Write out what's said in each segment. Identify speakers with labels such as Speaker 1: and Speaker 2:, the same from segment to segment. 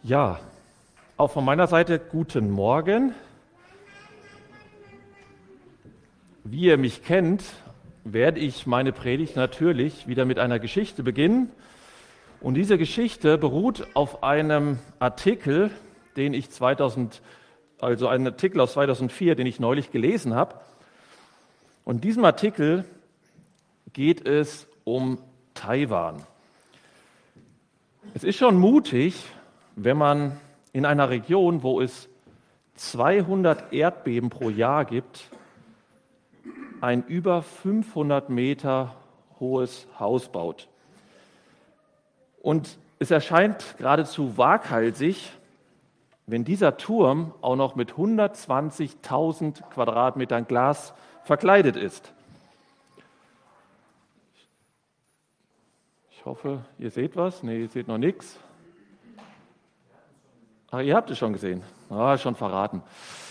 Speaker 1: Ja, auch von meiner Seite guten Morgen. Wie ihr mich kennt, werde ich meine Predigt natürlich wieder mit einer Geschichte beginnen. Und diese Geschichte beruht auf einem Artikel, einen Artikel aus 2004, den ich neulich gelesen habe. Und in diesem Artikel geht es um Taiwan. Es ist schon mutig, wenn man in einer Region, wo es 200 Erdbeben pro Jahr gibt, ein über 500 Meter hohes Haus baut. Und es erscheint geradezu waghalsig, wenn dieser Turm auch noch mit 120.000 Quadratmetern Glas verkleidet ist. Ich hoffe, ihr seht was. Nee, ihr seht noch nichts. Ach, ihr habt es schon gesehen. Schon verraten.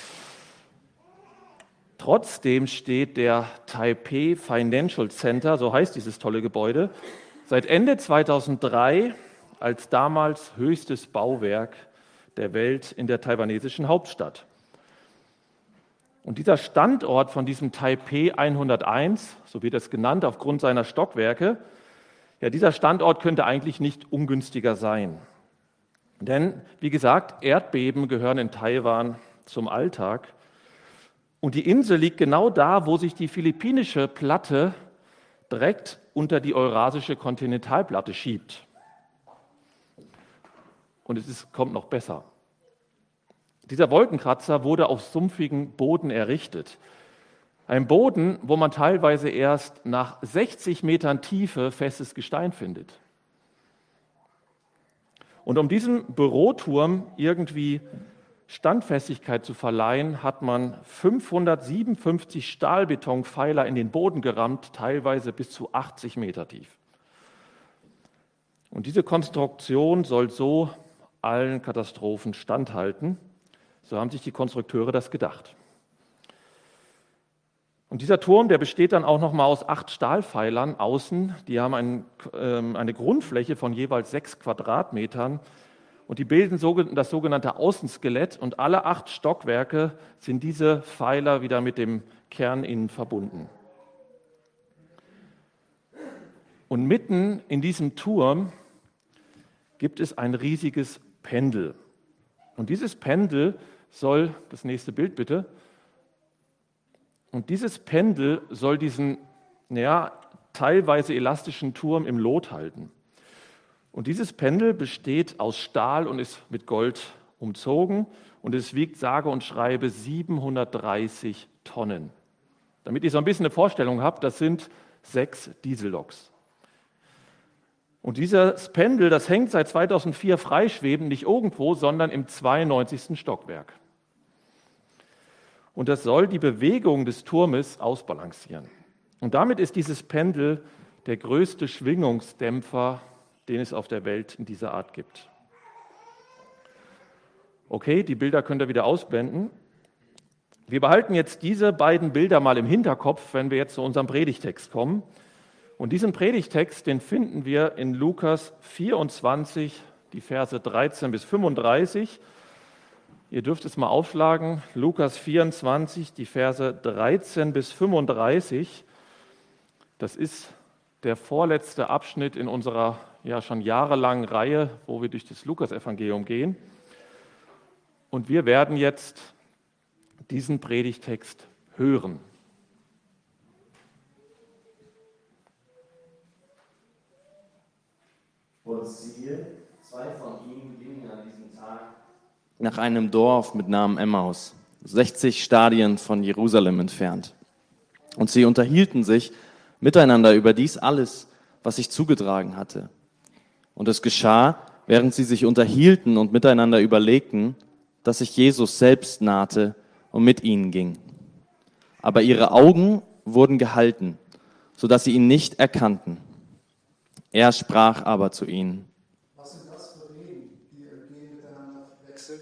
Speaker 1: Trotzdem steht der Taipei Financial Center, so heißt dieses tolle Gebäude, seit Ende 2003 als damals höchstes Bauwerk der Welt in der taiwanesischen Hauptstadt. Und dieser Standort von diesem Taipei 101, so wird es genannt aufgrund seiner Stockwerke, ja, dieser Standort könnte eigentlich nicht ungünstiger sein. Denn, wie gesagt, Erdbeben gehören in Taiwan zum Alltag. Und die Insel liegt genau da, wo sich die philippinische Platte direkt unter die eurasische Kontinentalplatte schiebt. Und kommt noch besser. Dieser Wolkenkratzer wurde auf sumpfigem Boden errichtet. Ein Boden, wo man teilweise erst nach 60 Metern Tiefe festes Gestein findet. Und um diesem Büroturm irgendwie Standfestigkeit zu verleihen, hat man 557 Stahlbetonpfeiler in den Boden gerammt, teilweise bis zu 80 Meter tief. Und diese Konstruktion soll so allen Katastrophen standhalten. So haben sich die Konstrukteure das gedacht. Und dieser Turm, der besteht dann auch nochmal aus 8 Stahlpfeilern außen. Die haben eine Grundfläche von jeweils 6 Quadratmetern und die bilden das sogenannte Außenskelett. Und alle 8 Stockwerke sind diese Pfeiler wieder mit dem Kern innen verbunden. Und mitten in diesem Turm gibt es ein riesiges Pendel. Und dieses Pendel soll, das nächste Bild bitte, und dieses Pendel soll diesen teilweise elastischen Turm im Lot halten. Und dieses Pendel besteht aus Stahl und ist mit Gold umzogen und es wiegt sage und schreibe 730 Tonnen. Damit ihr so ein bisschen eine Vorstellung habt, das sind 6 Dieselloks. Und dieses Pendel, das hängt seit 2004 freischwebend, nicht irgendwo, sondern im 92. Stockwerk. Und das soll die Bewegung des Turmes ausbalancieren. Und damit ist dieses Pendel der größte Schwingungsdämpfer, den es auf der Welt in dieser Art gibt. Okay, die Bilder könnt ihr wieder ausblenden. Wir behalten jetzt diese beiden Bilder mal im Hinterkopf, wenn wir jetzt zu unserem Predigtext kommen. Und diesen Predigtext, den finden wir in Lukas 24, die Verse 13 bis 35. Ihr dürft es mal aufschlagen, Lukas 24, die Verse 13 bis 35. Das ist der vorletzte Abschnitt in unserer schon jahrelangen Reihe, wo wir durch das Lukas-Evangelium gehen. Und wir werden jetzt diesen Predigtext hören.
Speaker 2: Und siehe, 2 von ihnen gingen an diesem Tag nach einem Dorf mit Namen Emmaus, 60 Stadien von Jerusalem entfernt. Und sie unterhielten sich miteinander über dies alles, was sich zugetragen hatte. Und es geschah, während sie sich unterhielten und miteinander überlegten, dass sich Jesus selbst nahte und mit ihnen ging. Aber ihre Augen wurden gehalten, sodass sie ihn nicht erkannten. Er sprach aber zu ihnen:
Speaker 3: Was sind das für Reden, die ihr miteinander wechselt?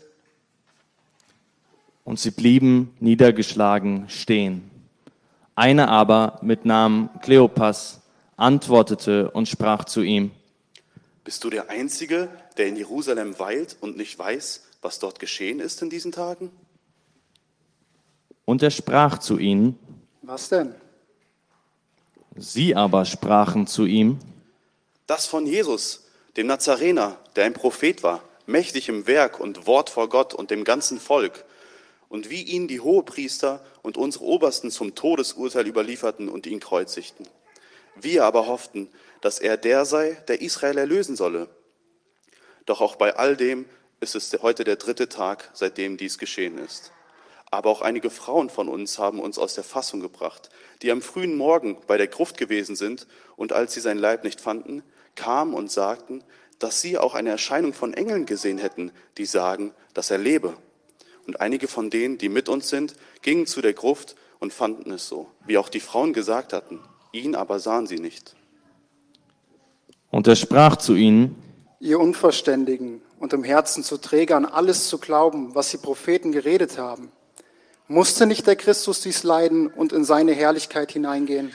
Speaker 2: Und sie blieben niedergeschlagen stehen. Eine aber mit Namen Kleopas antwortete und sprach zu ihm:
Speaker 4: Bist du der Einzige, der in Jerusalem weilt und nicht weiß, was dort geschehen ist in diesen Tagen?
Speaker 2: Und er sprach zu ihnen,
Speaker 3: Was denn?
Speaker 2: sie aber sprachen zu ihm,
Speaker 4: Das von Jesus, dem Nazarener, der ein Prophet war, mächtig im Werk und Wort vor Gott und dem ganzen Volk, und wie ihn die Hohepriester und unsere Obersten zum Todesurteil überlieferten und ihn kreuzigten. Wir aber hofften, dass er der sei, der Israel erlösen solle. Doch auch bei all dem ist es heute der 3. Tag, seitdem dies geschehen ist. Aber auch einige Frauen von uns haben uns aus der Fassung gebracht, die am frühen Morgen bei der Gruft gewesen sind und als sie sein Leib nicht fanden, kamen und sagten, dass sie auch eine Erscheinung von Engeln gesehen hätten, die sagen, dass er lebe. Und einige von denen, die mit uns sind, gingen zu der Gruft und fanden es so, wie auch die Frauen gesagt hatten. Ihn aber sahen sie nicht.
Speaker 2: und er sprach zu ihnen,
Speaker 3: Ihr Unverständigen und im Herzen zu träge, an alles zu glauben, was die Propheten geredet haben. Musste nicht der Christus dies leiden und in seine Herrlichkeit hineingehen?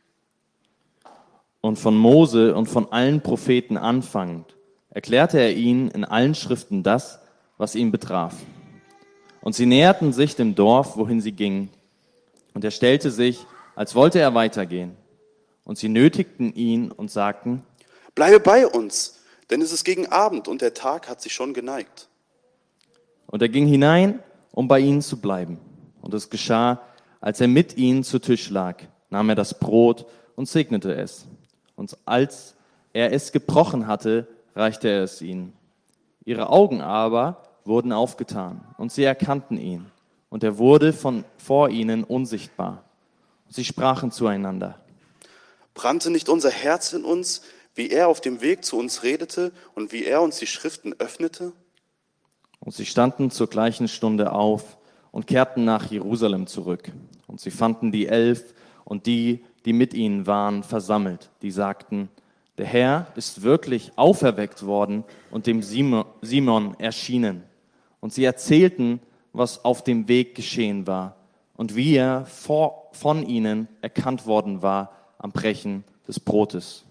Speaker 2: und von Mose und von allen Propheten anfangend, erklärte er ihnen in allen Schriften das, was ihn betraf. Und sie näherten sich dem Dorf, wohin sie gingen. Und er stellte sich, als wollte er weitergehen. Und sie nötigten ihn und sagten,
Speaker 4: Bleibe bei uns, denn es ist gegen Abend und der Tag hat sich schon geneigt.
Speaker 2: und er ging hinein, um bei ihnen zu bleiben. Und es geschah, als er mit ihnen zu Tisch lag, nahm er das Brot und segnete es. Und als er es gebrochen hatte, reichte er es ihnen. Ihre Augen aber wurden aufgetan, und sie erkannten ihn. Und er wurde vor ihnen unsichtbar. Und sie sprachen zueinander.
Speaker 4: Brannte nicht unser Herz in uns, wie er auf dem Weg zu uns redete und wie er uns die Schriften öffnete?
Speaker 2: Und sie standen zur gleichen Stunde auf und kehrten nach Jerusalem zurück. Und sie fanden die 11 und die mit ihnen waren, versammelt. Die sagten, der Herr ist wirklich auferweckt worden und dem Simon erschienen. Und sie erzählten, was auf dem Weg geschehen war und wie er von ihnen erkannt worden war am Brechen des Brotes.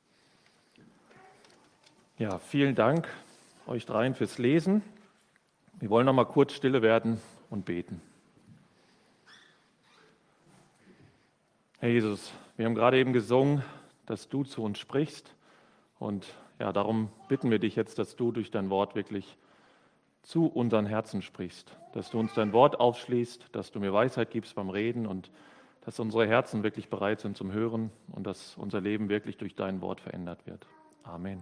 Speaker 1: Ja, vielen Dank euch dreien fürs Lesen. Wir wollen noch mal kurz stille werden und beten. Herr Jesus, wir haben gerade eben gesungen, dass du zu uns sprichst. Und ja, darum bitten wir dich jetzt, dass du durch dein Wort wirklich zu unseren Herzen sprichst. Dass du uns dein Wort aufschließt, dass du mir Weisheit gibst beim Reden und dass unsere Herzen wirklich bereit sind zum Hören und dass unser Leben wirklich durch dein Wort verändert wird. Amen.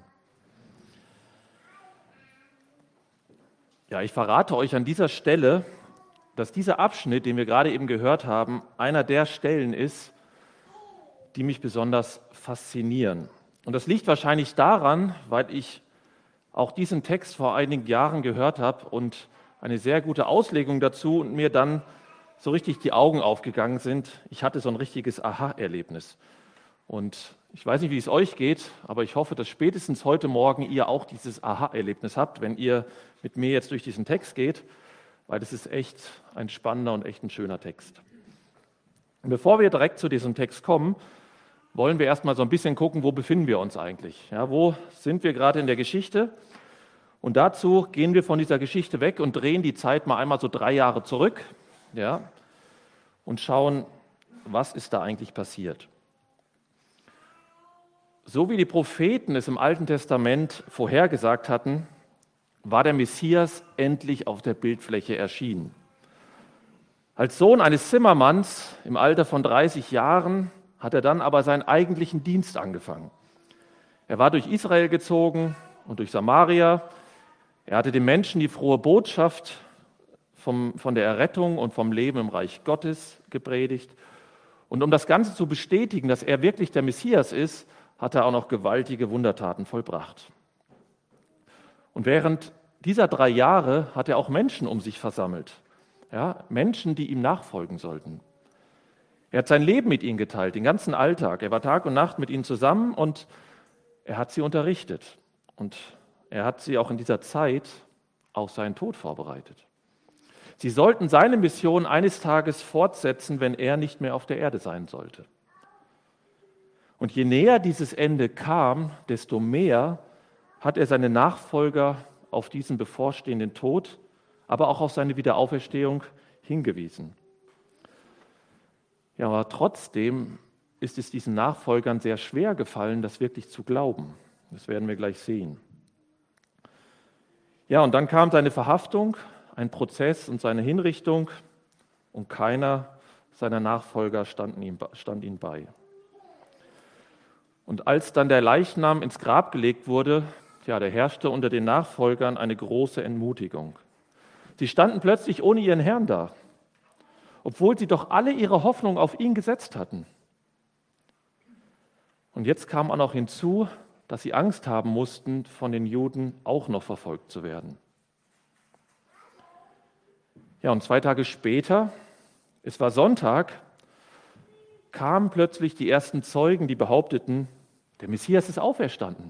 Speaker 1: Ja, ich verrate euch an dieser Stelle, dass dieser Abschnitt, den wir gerade eben gehört haben, einer der Stellen ist, die mich besonders faszinieren. Und das liegt wahrscheinlich daran, weil ich auch diesen Text vor einigen Jahren gehört habe und eine sehr gute Auslegung dazu und mir dann so richtig die Augen aufgegangen sind. Ich hatte so ein richtiges Aha-Erlebnis. Und ich weiß nicht, wie es euch geht, aber ich hoffe, dass spätestens heute Morgen ihr auch dieses Aha-Erlebnis habt, wenn ihr mit mir jetzt durch diesen Text geht, weil das ist echt ein spannender und echt ein schöner Text. Und bevor wir direkt zu diesem Text kommen, wollen wir erstmal so ein bisschen gucken, wo befinden wir uns eigentlich? Ja, wo sind wir gerade in der Geschichte? Und dazu gehen wir von dieser Geschichte weg und drehen die Zeit mal einmal so 3 Jahre zurück, ja, und schauen, was ist da eigentlich passiert. So wie die Propheten es im Alten Testament vorhergesagt hatten, war der Messias endlich auf der Bildfläche erschienen. Als Sohn eines Zimmermanns im Alter von 30 Jahren hat er dann aber seinen eigentlichen Dienst angefangen. Er war durch Israel gezogen und durch Samaria. Er hatte den Menschen die frohe Botschaft von der Errettung und vom Leben im Reich Gottes gepredigt. Und um das Ganze zu bestätigen, dass er wirklich der Messias ist, hat er auch noch gewaltige Wundertaten vollbracht. Und während dieser 3 Jahre hat er auch Menschen um sich versammelt. Ja, Menschen, die ihm nachfolgen sollten. Er hat sein Leben mit ihnen geteilt, den ganzen Alltag. Er war Tag und Nacht mit ihnen zusammen und er hat sie unterrichtet. Und er hat sie auch in dieser Zeit auf seinen Tod vorbereitet. Sie sollten seine Mission eines Tages fortsetzen, wenn er nicht mehr auf der Erde sein sollte. Und je näher dieses Ende kam, desto mehr hat er seine Nachfolger auf diesen bevorstehenden Tod, aber auch auf seine Wiederauferstehung hingewiesen. Ja, aber trotzdem ist es diesen Nachfolgern sehr schwer gefallen, das wirklich zu glauben. Das werden wir gleich sehen. Ja, und dann kam seine Verhaftung, ein Prozess und seine Hinrichtung und keiner seiner Nachfolger stand ihm bei. Und als dann der Leichnam ins Grab gelegt wurde, ja, da herrschte unter den Nachfolgern eine große Entmutigung. Sie standen plötzlich ohne ihren Herrn da, obwohl sie doch alle ihre Hoffnung auf ihn gesetzt hatten. Und jetzt kam auch noch hinzu, dass sie Angst haben mussten, von den Juden auch noch verfolgt zu werden. Ja, und 2 Tage später, es war Sonntag, kamen plötzlich die ersten Zeugen, die behaupteten, der Messias ist auferstanden.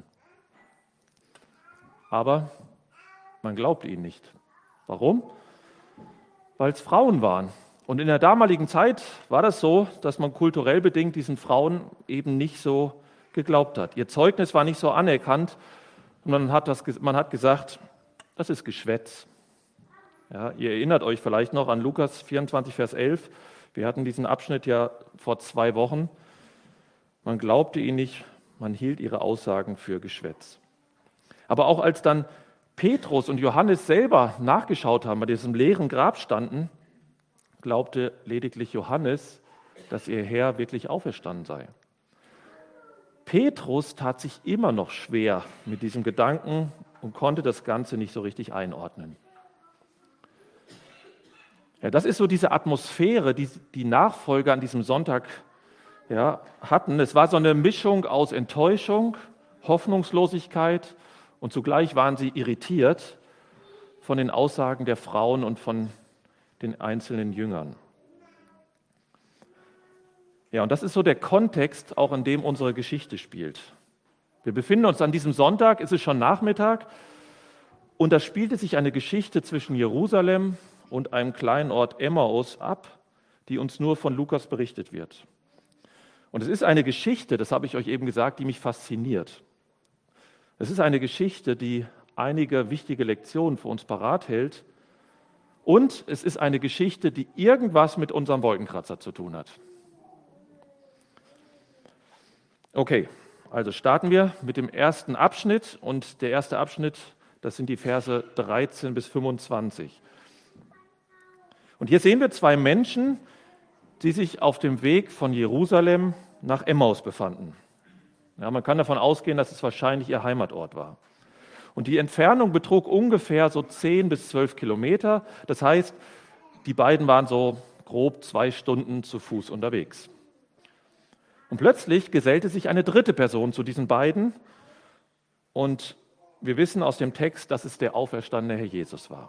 Speaker 1: Aber man glaubte ihnen nicht. Warum? Weil es Frauen waren. Und in der damaligen Zeit war das so, dass man kulturell bedingt diesen Frauen eben nicht so geglaubt hat. Ihr Zeugnis war nicht so anerkannt und man hat gesagt, das ist Geschwätz. Ja, ihr erinnert euch vielleicht noch an Lukas 24, Vers 11. Wir hatten diesen Abschnitt ja vor 2 Wochen. Man glaubte ihnen nicht, man hielt ihre Aussagen für Geschwätz. Aber auch als dann Petrus und Johannes selber nachgeschaut haben, bei diesem leeren Grab standen, glaubte lediglich Johannes, dass ihr Herr wirklich auferstanden sei. Petrus tat sich immer noch schwer mit diesem Gedanken und konnte das Ganze nicht so richtig einordnen. Ja, das ist so diese Atmosphäre, die die Nachfolger an diesem Sonntag hatten. Es war so eine Mischung aus Enttäuschung, Hoffnungslosigkeit und zugleich waren sie irritiert von den Aussagen der Frauen und von den einzelnen Jüngern. Ja, und das ist so der Kontext, auch in dem unsere Geschichte spielt. Wir befinden uns an diesem Sonntag, es ist schon Nachmittag, und da spielte sich eine Geschichte zwischen Jerusalem und einem kleinen Ort Emmaus ab, die uns nur von Lukas berichtet wird. Und es ist eine Geschichte, das habe ich euch eben gesagt, die mich fasziniert. Es ist eine Geschichte, die einige wichtige Lektionen für uns parat hält. Und es ist eine Geschichte, die irgendwas mit unserem Wolkenkratzer zu tun hat. Okay, also starten wir mit dem ersten Abschnitt. Und der erste Abschnitt, das sind die Verse 13 bis 25. Und hier sehen wir 2 Menschen, die sich auf dem Weg von Jerusalem nach Emmaus befanden. Ja, man kann davon ausgehen, dass es wahrscheinlich ihr Heimatort war. Und die Entfernung betrug ungefähr so 10 bis 12 Kilometer. Das heißt, die beiden waren so grob 2 Stunden zu Fuß unterwegs. Und plötzlich gesellte sich eine dritte Person zu diesen beiden. Und wir wissen aus dem Text, dass es der auferstandene Herr Jesus war.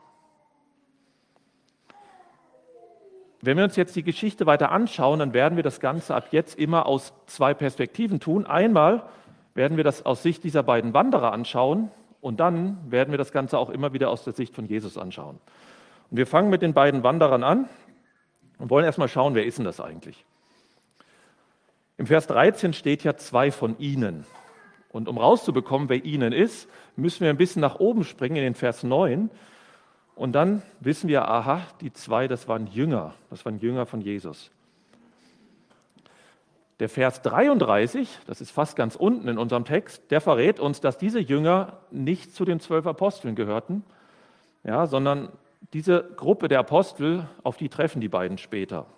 Speaker 1: Wenn wir uns jetzt die Geschichte weiter anschauen, dann werden wir das Ganze ab jetzt immer aus 2 Perspektiven tun. Einmal werden wir das aus Sicht dieser beiden Wanderer anschauen und dann werden wir das Ganze auch immer wieder aus der Sicht von Jesus anschauen. Und wir fangen mit den beiden Wanderern an und wollen erstmal schauen, wer ist denn das eigentlich? Im Vers 13 steht ja 2 von ihnen. Und um rauszubekommen, wer ihnen ist, müssen wir ein bisschen nach oben springen in den Vers 9. Und dann wissen wir, aha, die 2, das waren Jünger von Jesus. Der Vers 33, das ist fast ganz unten in unserem Text, der verrät uns, dass diese Jünger nicht zu den 12 Aposteln gehörten, ja, sondern diese Gruppe der Apostel, auf die treffen die beiden später.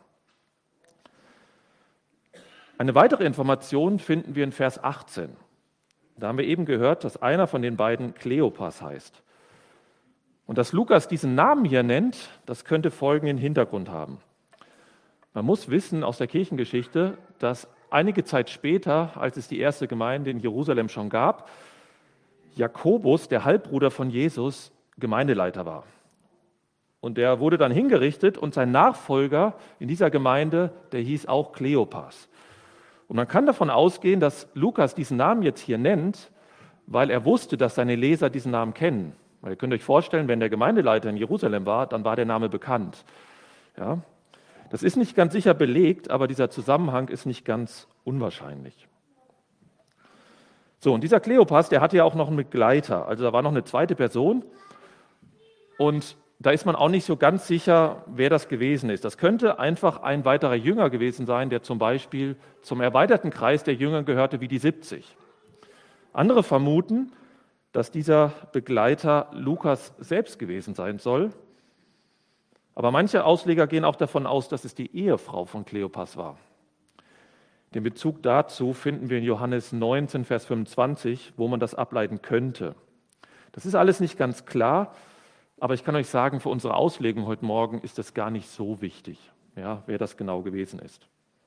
Speaker 1: Eine weitere Information finden wir in Vers 18. Da haben wir eben gehört, dass einer von den beiden Kleopas heißt. Und dass Lukas diesen Namen hier nennt, das könnte folgenden Hintergrund haben. Man muss wissen aus der Kirchengeschichte, dass einige Zeit später, als es die erste Gemeinde in Jerusalem schon gab, Jakobus, der Halbbruder von Jesus, Gemeindeleiter war. Und der wurde dann hingerichtet und sein Nachfolger in dieser Gemeinde, der hieß auch Kleopas. Und man kann davon ausgehen, dass Lukas diesen Namen jetzt hier nennt, weil er wusste, dass seine Leser diesen Namen kennen. Weil ihr könnt euch vorstellen, wenn der Gemeindeleiter in Jerusalem war, dann war der Name bekannt. Ja? Das ist nicht ganz sicher belegt, aber dieser Zusammenhang ist nicht ganz unwahrscheinlich. So, und dieser Kleopas, der hatte ja auch noch einen Begleiter, also da war noch eine zweite Person und da ist man auch nicht so ganz sicher, wer das gewesen ist. Das könnte einfach ein weiterer Jünger gewesen sein, der zum Beispiel zum erweiterten Kreis der Jünger gehörte, wie die 70. Andere vermuten, dass dieser Begleiter Lukas selbst gewesen sein soll. Aber manche Ausleger gehen auch davon aus, dass es die Ehefrau von Kleopas war. Den Bezug dazu finden wir in Johannes 19, Vers 25, wo man das ableiten könnte. Das ist alles nicht ganz klar, aber ich kann euch sagen, für unsere Auslegung heute Morgen ist das gar nicht so wichtig, ja, wer das genau gewesen ist.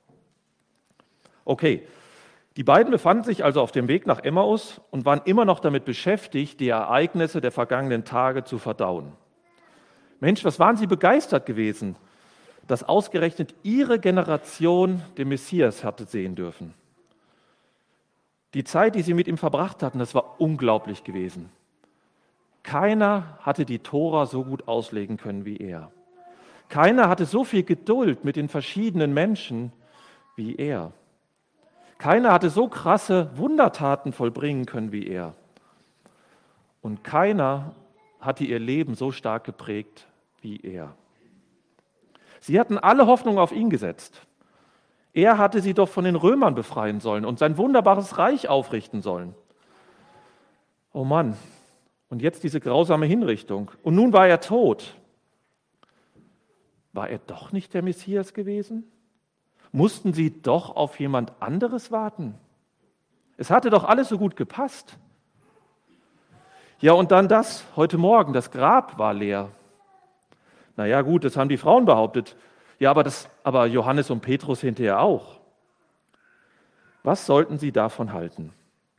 Speaker 1: Okay, die beiden befanden sich also auf dem Weg nach Emmaus und waren immer noch damit beschäftigt, die Ereignisse der vergangenen Tage zu verdauen. Mensch, was waren sie begeistert gewesen, dass ausgerechnet ihre Generation den Messias hatte sehen dürfen. Die Zeit, die sie mit ihm verbracht hatten, das war unglaublich gewesen. Keiner hatte die Tora so gut auslegen können wie er. Keiner hatte so viel Geduld mit den verschiedenen Menschen wie er. Keiner hatte so krasse Wundertaten vollbringen können wie er. Und keiner hatte ihr Leben so stark geprägt wie er. Sie hatten alle Hoffnung auf ihn gesetzt. Er hatte sie doch von den Römern befreien sollen und sein wunderbares Reich aufrichten sollen. Oh Mann, und jetzt diese grausame Hinrichtung. Und nun war er tot. War er doch nicht der Messias gewesen? Mussten sie doch auf jemand anderes warten? Es hatte doch alles so gut gepasst. Ja, und dann das, heute Morgen, das Grab war leer. Naja gut, das haben die Frauen behauptet. Ja, aber Johannes und Petrus hinterher auch. Was sollten sie davon halten?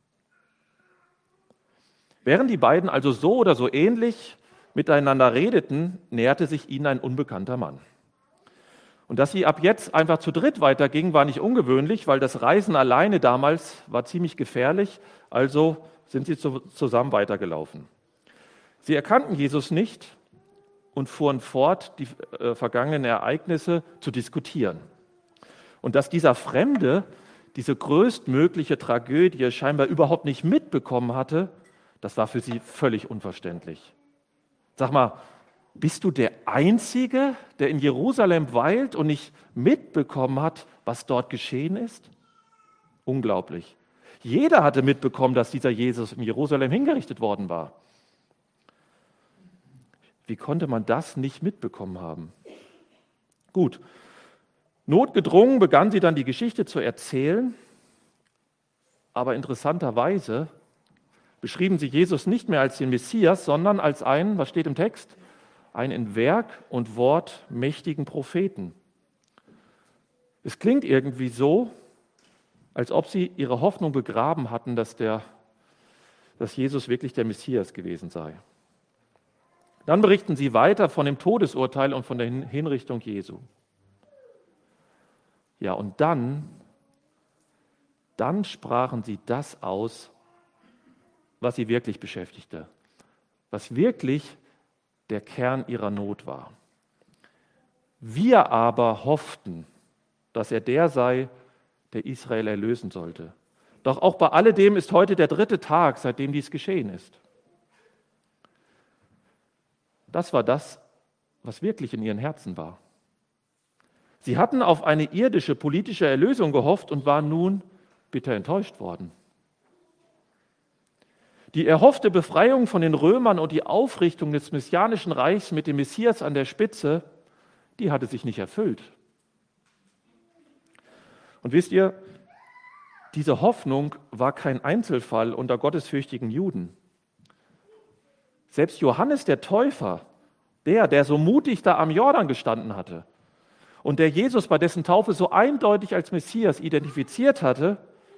Speaker 1: Während die beiden also so oder so ähnlich miteinander redeten, näherte sich ihnen ein unbekannter Mann. Und dass sie ab jetzt einfach zu dritt weitergingen, war nicht ungewöhnlich, weil das Reisen alleine damals war ziemlich gefährlich, also sind sie zusammen weitergelaufen. Sie erkannten Jesus nicht und fuhren fort, die vergangenen Ereignisse zu diskutieren. Und dass dieser Fremde diese größtmögliche Tragödie scheinbar überhaupt nicht mitbekommen hatte, das war für sie völlig unverständlich. Sag mal, bist du der Einzige, der in Jerusalem weilt und nicht mitbekommen hat, was dort geschehen ist? Unglaublich. Jeder hatte mitbekommen, dass dieser Jesus in Jerusalem hingerichtet worden war. Wie konnte man das nicht mitbekommen haben? Gut, notgedrungen begann sie dann die Geschichte zu erzählen, aber interessanterweise beschrieben sie Jesus nicht mehr als den Messias, sondern als einen, was steht im Text? Einen in Werk und Wort mächtigen Propheten. Es klingt irgendwie so, als ob sie ihre Hoffnung begraben hatten, dass Jesus wirklich der Messias gewesen sei. Dann berichten sie weiter von dem Todesurteil und von der Hinrichtung Jesu. Ja, und dann sprachen sie das aus, was sie wirklich beschäftigte, was wirklich der Kern ihrer Not war. Wir aber hofften, dass er der sei, der Israel erlösen sollte. Doch auch bei alledem ist heute der 3. Tag, seitdem dies geschehen ist. Das war das, was wirklich in ihren Herzen war. Sie hatten auf eine irdische politische Erlösung gehofft und waren nun bitter enttäuscht worden. Die erhoffte Befreiung von den Römern und die Aufrichtung des messianischen Reichs mit dem Messias an der Spitze, die hatte sich nicht erfüllt. Und wisst ihr, diese Hoffnung war kein Einzelfall unter gottesfürchtigen Juden. Selbst Johannes der Täufer, der so mutig da am Jordan gestanden hatte und der Jesus bei dessen Taufe so eindeutig als Messias identifiziert hatte,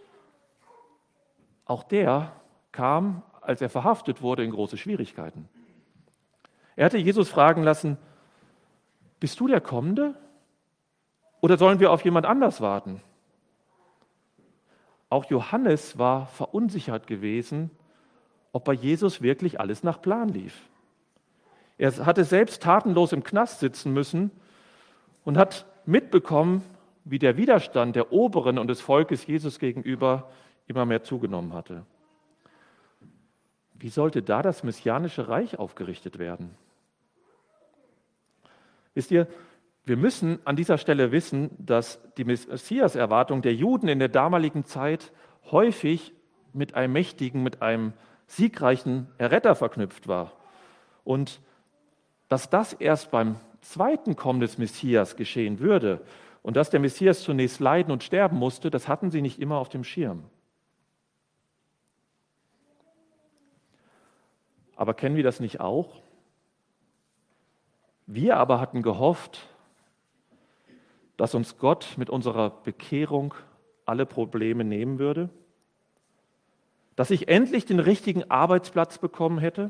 Speaker 1: auch der kam, als er verhaftet wurde, in große Schwierigkeiten. Er hatte Jesus fragen lassen, bist du der Kommende oder sollen wir auf jemand anders warten? Auch Johannes war verunsichert gewesen, ob bei Jesus wirklich alles nach Plan lief. Er hatte selbst tatenlos im Knast sitzen müssen und hat mitbekommen, wie der Widerstand der Oberen und des Volkes Jesus gegenüber immer mehr zugenommen hatte. wie sollte da das messianische Reich aufgerichtet werden? Wisst ihr, wir müssen an dieser Stelle wissen, dass die Messias-Erwartung der Juden in der damaligen Zeit häufig mit einem mächtigen, mit einem siegreichen Erretter verknüpft war. Und dass das erst beim zweiten Kommen des Messias geschehen würde und dass der Messias zunächst leiden und sterben musste, das hatten sie nicht immer auf dem Schirm. Aber kennen wir das nicht auch? Wir aber hatten gehofft, dass uns Gott mit unserer Bekehrung alle Probleme nehmen würde, dass ich endlich den richtigen Arbeitsplatz bekommen hätte,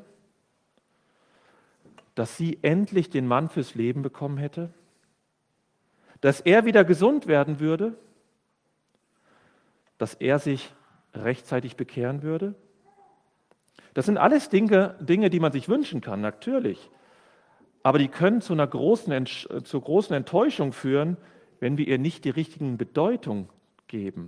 Speaker 1: dass sie endlich den Mann fürs Leben bekommen hätte, dass er wieder gesund werden würde, dass er sich rechtzeitig bekehren würde. Das sind alles Dinge, die man sich wünschen kann, natürlich. Aber die können zu großen Enttäuschung führen, wenn wir ihr nicht die richtigen Bedeutung geben.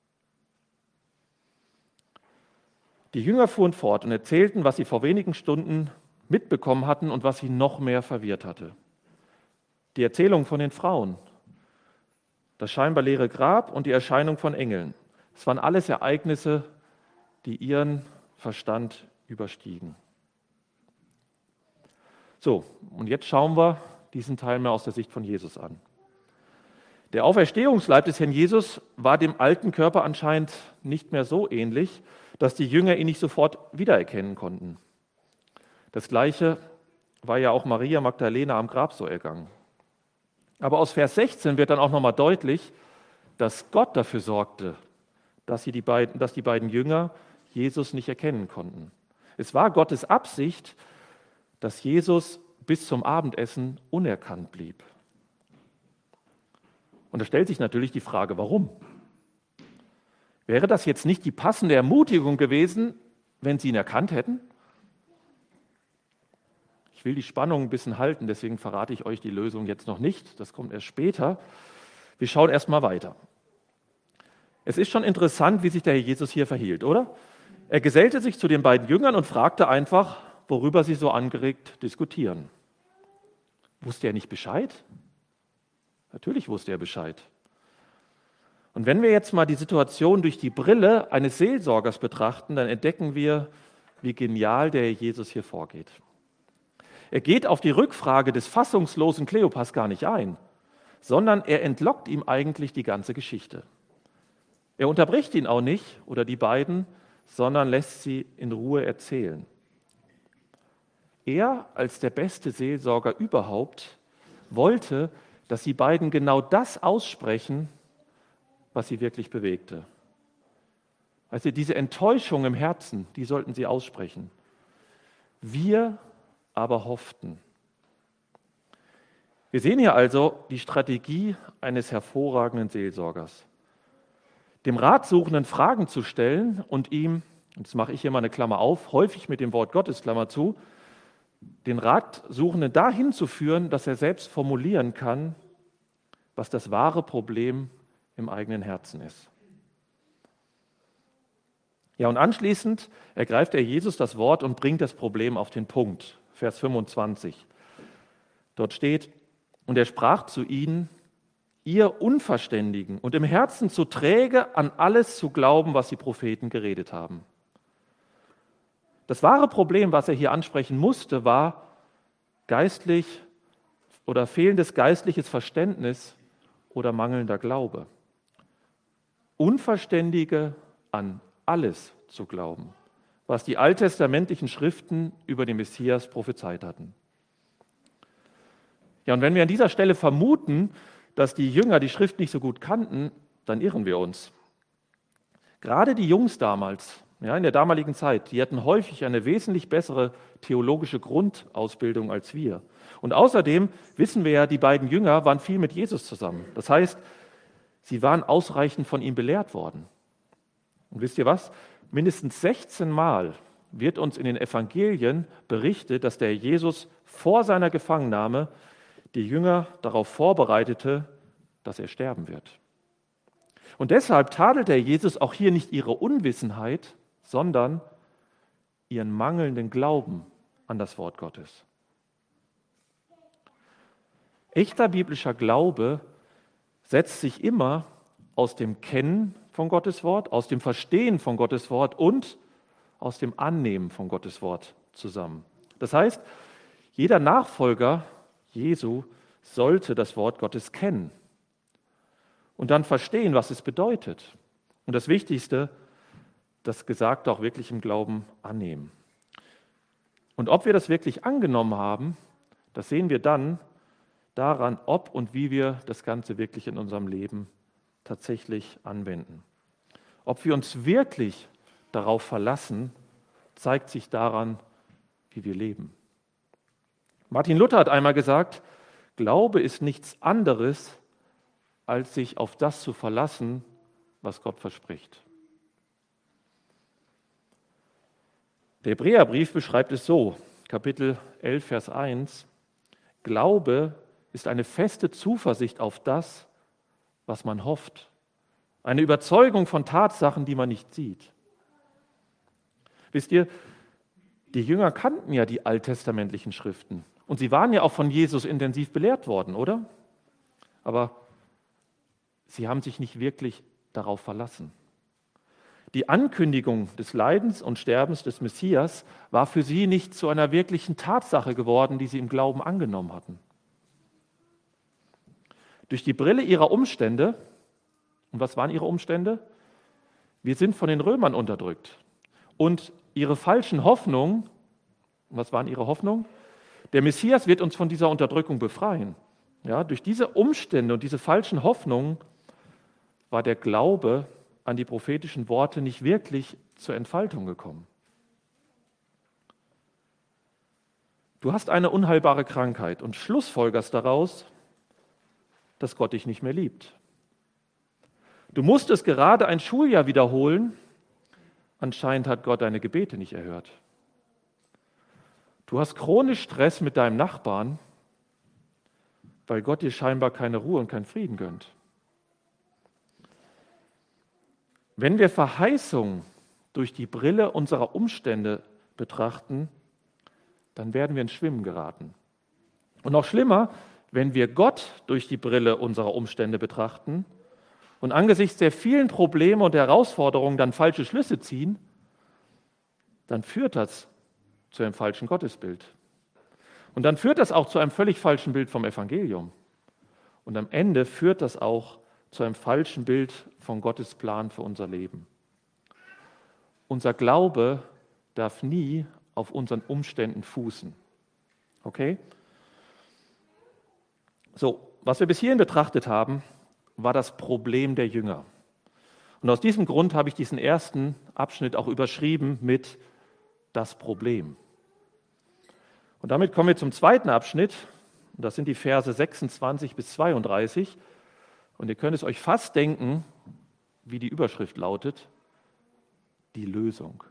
Speaker 1: Die Jünger fuhren fort und erzählten, was sie vor wenigen Stunden mitbekommen hatten und was sie noch mehr verwirrt hatte. Die Erzählung von den Frauen, das scheinbar leere Grab und die Erscheinung von Engeln. Es waren alles Ereignisse, die ihren Verstand überstiegen. So, und jetzt schauen wir diesen Teil mal aus der Sicht von Jesus an. Der Auferstehungsleib des Herrn Jesus war dem alten Körper anscheinend nicht mehr so ähnlich, dass die Jünger ihn nicht sofort wiedererkennen konnten. Das Gleiche war ja auch Maria Magdalena am Grab so ergangen. Aber aus Vers 16 wird dann auch nochmal deutlich, dass Gott dafür sorgte, dass die beiden Jünger Jesus nicht erkennen konnten. Es war Gottes Absicht, dass Jesus bis zum Abendessen unerkannt blieb. Und da stellt sich natürlich die Frage, warum? Wäre das jetzt nicht die passende Ermutigung gewesen, wenn sie ihn erkannt hätten? Ich will die Spannung ein bisschen halten, deswegen verrate ich euch die Lösung jetzt noch nicht. Das kommt erst später. Wir schauen erst mal weiter. Es ist schon interessant, wie sich der Herr Jesus hier verhielt, oder? Er gesellte sich zu den beiden Jüngern und fragte einfach, worüber sie so angeregt diskutieren. Wusste er nicht Bescheid? Natürlich wusste er Bescheid. Und wenn wir jetzt mal die Situation durch die Brille eines Seelsorgers betrachten, dann entdecken wir, wie genial der Herr Jesus hier vorgeht. Er geht auf die Rückfrage des fassungslosen Kleopas gar nicht ein, sondern er entlockt ihm eigentlich die ganze Geschichte. Er unterbricht ihn auch nicht, oder die beiden, sondern lässt sie in Ruhe erzählen. Er, als der beste Seelsorger überhaupt, wollte, dass die beiden genau das aussprechen, was sie wirklich bewegte. Also diese Enttäuschung im Herzen, die sollten sie aussprechen. Wir aber hofften. Wir sehen hier also die Strategie eines hervorragenden Seelsorgers. Dem Ratsuchenden Fragen zu stellen und ihm, und jetzt mache ich hier mal eine Klammer auf, häufig mit dem Wort Gottes, Klammer zu, den Ratsuchenden dahin zu führen, dass er selbst formulieren kann, was das wahre Problem im eigenen Herzen ist. Ja, und anschließend ergreift er Jesus das Wort und bringt das Problem auf den Punkt. Vers 25. Dort steht, und er sprach zu ihnen, ihr Unverständigen und im Herzen zu träge, an alles zu glauben, was die Propheten geredet haben. Das wahre Problem, was er hier ansprechen musste, war geistlich oder fehlendes geistliches Verständnis oder mangelnder Glaube. Unverständige an alles zu glauben, was die alttestamentlichen Schriften über den Messias prophezeit hatten. Ja, und wenn wir an dieser Stelle vermuten, dass die Jünger die Schrift nicht so gut kannten, dann irren wir uns. Gerade die Jungs damals, ja, in der damaligen Zeit, die hatten häufig eine wesentlich bessere theologische Grundausbildung als wir. Und außerdem wissen wir ja, die beiden Jünger waren viel mit Jesus zusammen. Das heißt, sie waren ausreichend von ihm belehrt worden. Und wisst ihr was? Mindestens 16 Mal wird uns in den Evangelien berichtet, dass der Jesus vor seiner Gefangennahme die Jünger darauf vorbereitete, dass er sterben wird. Und deshalb tadelt der Jesus auch hier nicht ihre Unwissenheit, sondern ihren mangelnden Glauben an das Wort Gottes. Echter biblischer Glaube setzt sich immer aus dem Kennen von Gottes Wort, aus dem Verstehen von Gottes Wort und aus dem Annehmen von Gottes Wort zusammen. Das heißt, jeder Nachfolger Jesu sollte das Wort Gottes kennen und dann verstehen, was es bedeutet. Und das Wichtigste, das Gesagte auch wirklich im Glauben annehmen. Und ob wir das wirklich angenommen haben, das sehen wir dann daran, ob und wie wir das Ganze wirklich in unserem Leben tatsächlich anwenden. Ob wir uns wirklich darauf verlassen, zeigt sich daran, wie wir leben. Martin Luther hat einmal gesagt, Glaube ist nichts anderes, als sich auf das zu verlassen, was Gott verspricht. Der Hebräerbrief beschreibt es so, Kapitel 11, Vers 1, Glaube ist eine feste Zuversicht auf das, was man hofft. Eine Überzeugung von Tatsachen, die man nicht sieht. Wisst ihr, die Jünger kannten ja die alttestamentlichen Schriften und sie waren ja auch von Jesus intensiv belehrt worden, oder? Aber sie haben sich nicht wirklich darauf verlassen. Die Ankündigung des Leidens und Sterbens des Messias war für sie nicht zu einer wirklichen Tatsache geworden, die sie im Glauben angenommen hatten. Durch die Brille ihrer Umstände, und was waren ihre Umstände? Wir sind von den Römern unterdrückt. Und ihre falschen Hoffnungen, was waren ihre Hoffnungen? Der Messias wird uns von dieser Unterdrückung befreien. Ja, durch diese Umstände und diese falschen Hoffnungen war der Glaube an die prophetischen Worte nicht wirklich zur Entfaltung gekommen. Du hast eine unheilbare Krankheit und schlussfolgerst daraus, dass Gott dich nicht mehr liebt. Du musstest gerade ein Schuljahr wiederholen, anscheinend hat Gott deine Gebete nicht erhört. Du hast chronisch Stress mit deinem Nachbarn, weil Gott dir scheinbar keine Ruhe und keinen Frieden gönnt. Wenn wir Verheißungen durch die Brille unserer Umstände betrachten, dann werden wir ins Schwimmen geraten. Und noch schlimmer, wenn wir Gott durch die Brille unserer Umstände betrachten und angesichts der vielen Probleme und Herausforderungen dann falsche Schlüsse ziehen, dann führt das zu einem falschen Gottesbild. Und dann führt das auch zu einem völlig falschen Bild vom Evangelium. Und am Ende führt das auch zu einem falschen Bild von Gottes Plan für unser Leben. Unser Glaube darf nie auf unseren Umständen fußen. Okay? So, was wir bis hierhin betrachtet haben, war das Problem der Jünger. Und aus diesem Grund habe ich diesen ersten Abschnitt auch überschrieben mit das Problem. Und damit kommen wir zum zweiten Abschnitt, und das sind die Verse 26 bis 32. Und ihr könnt es euch fast denken, wie die Überschrift lautet, die Lösung.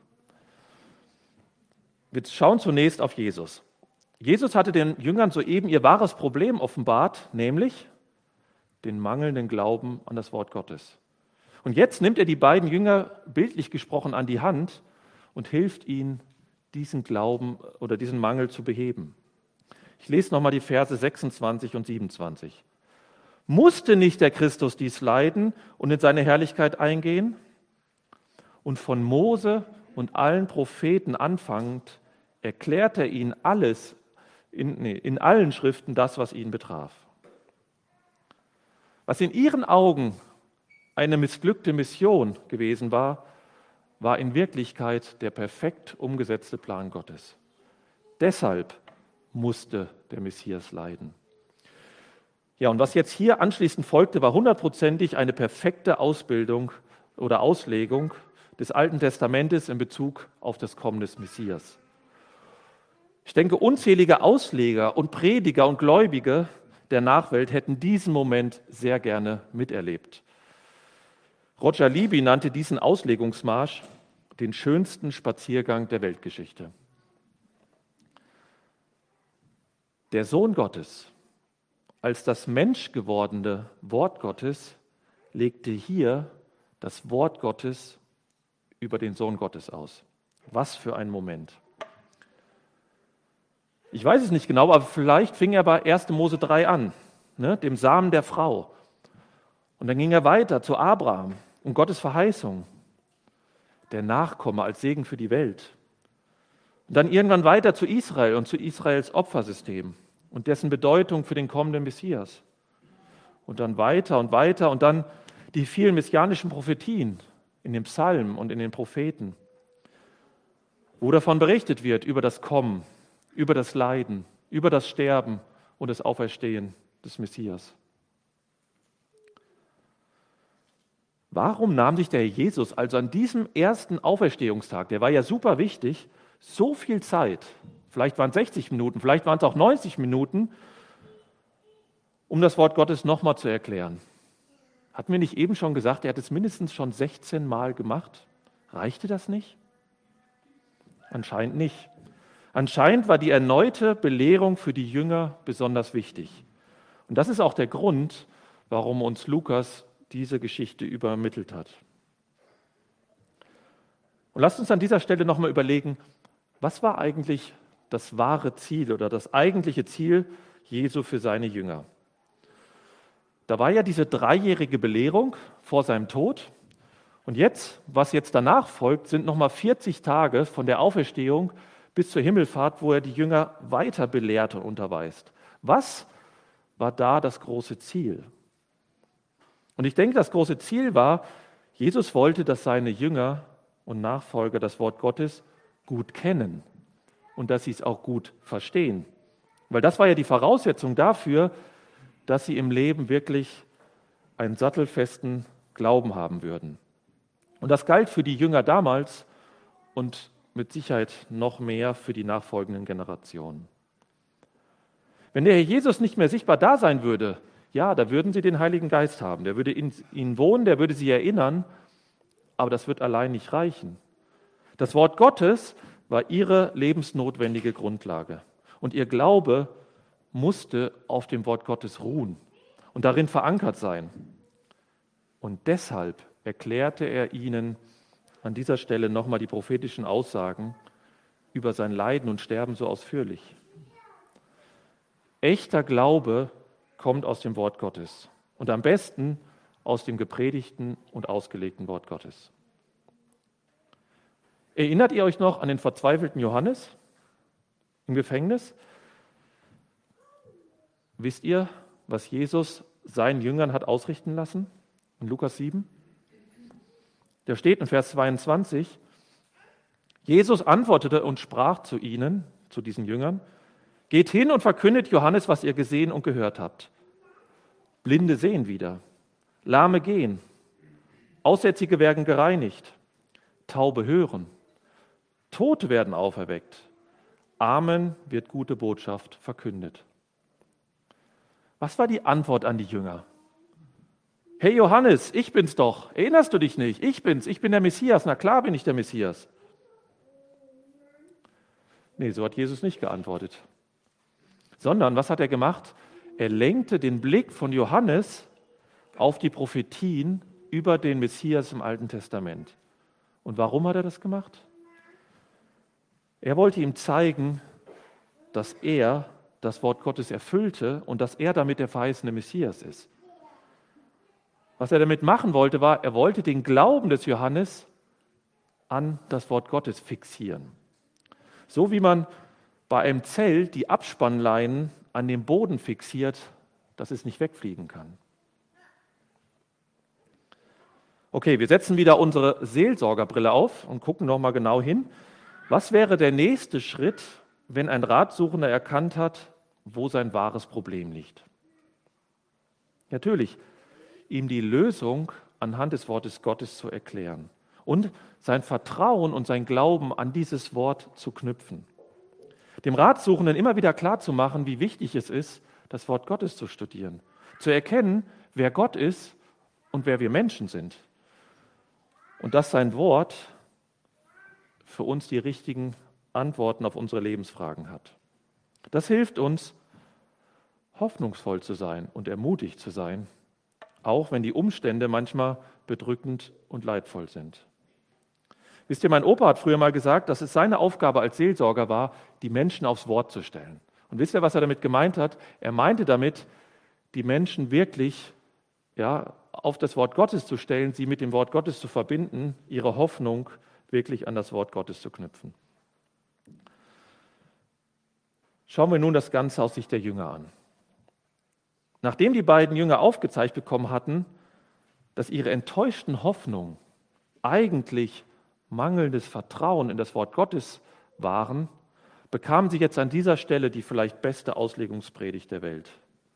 Speaker 1: Wir schauen zunächst auf Jesus. Jesus hatte den Jüngern soeben ihr wahres Problem offenbart, nämlich den mangelnden Glauben an das Wort Gottes. Und jetzt nimmt er die beiden Jünger bildlich gesprochen an die Hand und hilft ihnen, diesen Glauben oder diesen Mangel zu beheben. Ich lese nochmal die Verse 26 und 27. Musste nicht der Christus dies leiden und in seine Herrlichkeit eingehen? Und von Mose und allen Propheten anfangend erklärt er ihnen alles, in allen Schriften das, was ihn betraf. Was in ihren Augen eine missglückte Mission gewesen war, war in Wirklichkeit der perfekt umgesetzte Plan Gottes. Deshalb musste der Messias leiden. Ja, und was jetzt hier anschließend folgte, war hundertprozentig eine perfekte Ausbildung oder Auslegung des Alten Testamentes in Bezug auf das Kommen des Messias. Ich denke, unzählige Ausleger und Prediger und Gläubige der Nachwelt hätten diesen Moment sehr gerne miterlebt. Roger Libby nannte diesen Auslegungsmarsch den schönsten Spaziergang der Weltgeschichte. Der Sohn Gottes, als das menschgewordene Wort Gottes, legte hier das Wort Gottes über den Sohn Gottes aus. Was für ein Moment. Ich weiß es nicht genau, aber vielleicht fing er bei 1. Mose 3 an, ne, dem Samen der Frau. Und dann ging er weiter zu Abraham und Gottes Verheißung, der Nachkomme als Segen für die Welt. Und dann irgendwann weiter zu Israel und zu Israels Opfersystem und dessen Bedeutung für den kommenden Messias. Und dann weiter und weiter und dann die vielen messianischen Prophetien in den Psalmen und in den Propheten, wo davon berichtet wird über das Kommen, über das Leiden, über das Sterben und das Auferstehen des Messias. Warum nahm sich der Herr Jesus also an diesem ersten Auferstehungstag, der war ja super wichtig, so viel Zeit, vielleicht waren es 60 Minuten, vielleicht waren es auch 90 Minuten, um das Wort Gottes nochmal zu erklären? Hatten wir nicht eben schon gesagt, er hat es mindestens schon 16 Mal gemacht? Reichte das nicht? Anscheinend nicht. Anscheinend war die erneute Belehrung für die Jünger besonders wichtig. Und das ist auch der Grund, warum uns Lukas diese Geschichte übermittelt hat. Und lasst uns an dieser Stelle nochmal überlegen, was war eigentlich das wahre Ziel oder das eigentliche Ziel Jesu für seine Jünger? Da war ja diese 3-jährige Belehrung vor seinem Tod. Und jetzt, was jetzt danach folgt, sind nochmal 40 Tage von der Auferstehung bis zur Himmelfahrt, wo er die Jünger weiter belehrt und unterweist. Was war da das große Ziel? Und ich denke, das große Ziel war, Jesus wollte, dass seine Jünger und Nachfolger das Wort Gottes gut kennen und dass sie es auch gut verstehen. Weil das war ja die Voraussetzung dafür, dass sie im Leben wirklich einen sattelfesten Glauben haben würden. Und das galt für die Jünger damals und mit Sicherheit noch mehr für die nachfolgenden Generationen. Wenn der Herr Jesus nicht mehr sichtbar da sein würde, ja, da würden sie den Heiligen Geist haben. Der würde in ihnen wohnen, der würde sie erinnern, aber das wird allein nicht reichen. Das Wort Gottes war ihre lebensnotwendige Grundlage. Und ihr Glaube musste auf dem Wort Gottes ruhen und darin verankert sein. Und deshalb erklärte er ihnen an dieser Stelle nochmal die prophetischen Aussagen über sein Leiden und Sterben so ausführlich. Echter Glaube kommt aus dem Wort Gottes und am besten aus dem gepredigten und ausgelegten Wort Gottes. Erinnert ihr euch noch an den verzweifelten Johannes im Gefängnis? Wisst ihr, was Jesus seinen Jüngern hat ausrichten lassen in Lukas 7? Da steht in Vers 22, Jesus antwortete und sprach zu ihnen, zu diesen Jüngern, geht hin und verkündet Johannes, was ihr gesehen und gehört habt. Blinde sehen wieder, Lahme gehen, Aussätzige werden gereinigt, Taube hören, Tote werden auferweckt, Armen wird gute Botschaft verkündet. Was war die Antwort an die Jünger? Hey Johannes, ich bin's doch. Erinnerst du dich nicht? Ich bin der Messias. Na klar bin ich der Messias. Nee, so hat Jesus nicht geantwortet. Sondern, was hat er gemacht? Er lenkte den Blick von Johannes auf die Prophetien über den Messias im Alten Testament. Und warum hat er das gemacht? Er wollte ihm zeigen, dass er das Wort Gottes erfüllte und dass er damit der verheißene Messias ist. Was er damit machen wollte, war, er wollte den Glauben des Johannes an das Wort Gottes fixieren. So wie man bei einem Zelt die Abspannleinen an dem Boden fixiert, dass es nicht wegfliegen kann. Okay, wir setzen wieder unsere Seelsorgerbrille auf und gucken nochmal genau hin. Was wäre der nächste Schritt, wenn ein Ratsuchender erkannt hat, wo sein wahres Problem liegt? Natürlich, ihm die Lösung anhand des Wortes Gottes zu erklären und sein Vertrauen und sein Glauben an dieses Wort zu knüpfen. Dem Ratsuchenden immer wieder klarzumachen, wie wichtig es ist, das Wort Gottes zu studieren, zu erkennen, wer Gott ist und wer wir Menschen sind. Und dass sein Wort für uns die richtigen Antworten auf unsere Lebensfragen hat. Das hilft uns, hoffnungsvoll zu sein und ermutigt zu sein, auch wenn die Umstände manchmal bedrückend und leidvoll sind. Wisst ihr, mein Opa hat früher mal gesagt, dass es seine Aufgabe als Seelsorger war, die Menschen aufs Wort zu stellen. Und wisst ihr, was er damit gemeint hat? Er meinte damit, die Menschen wirklich auf das Wort Gottes zu stellen, sie mit dem Wort Gottes zu verbinden, ihre Hoffnung wirklich an das Wort Gottes zu knüpfen. Schauen wir nun das Ganze aus Sicht der Jünger an. Nachdem die beiden Jünger aufgezeigt bekommen hatten, dass ihre enttäuschten Hoffnungen eigentlich mangelndes Vertrauen in das Wort Gottes waren, bekamen sie jetzt an dieser Stelle die vielleicht beste Auslegungspredigt der Welt.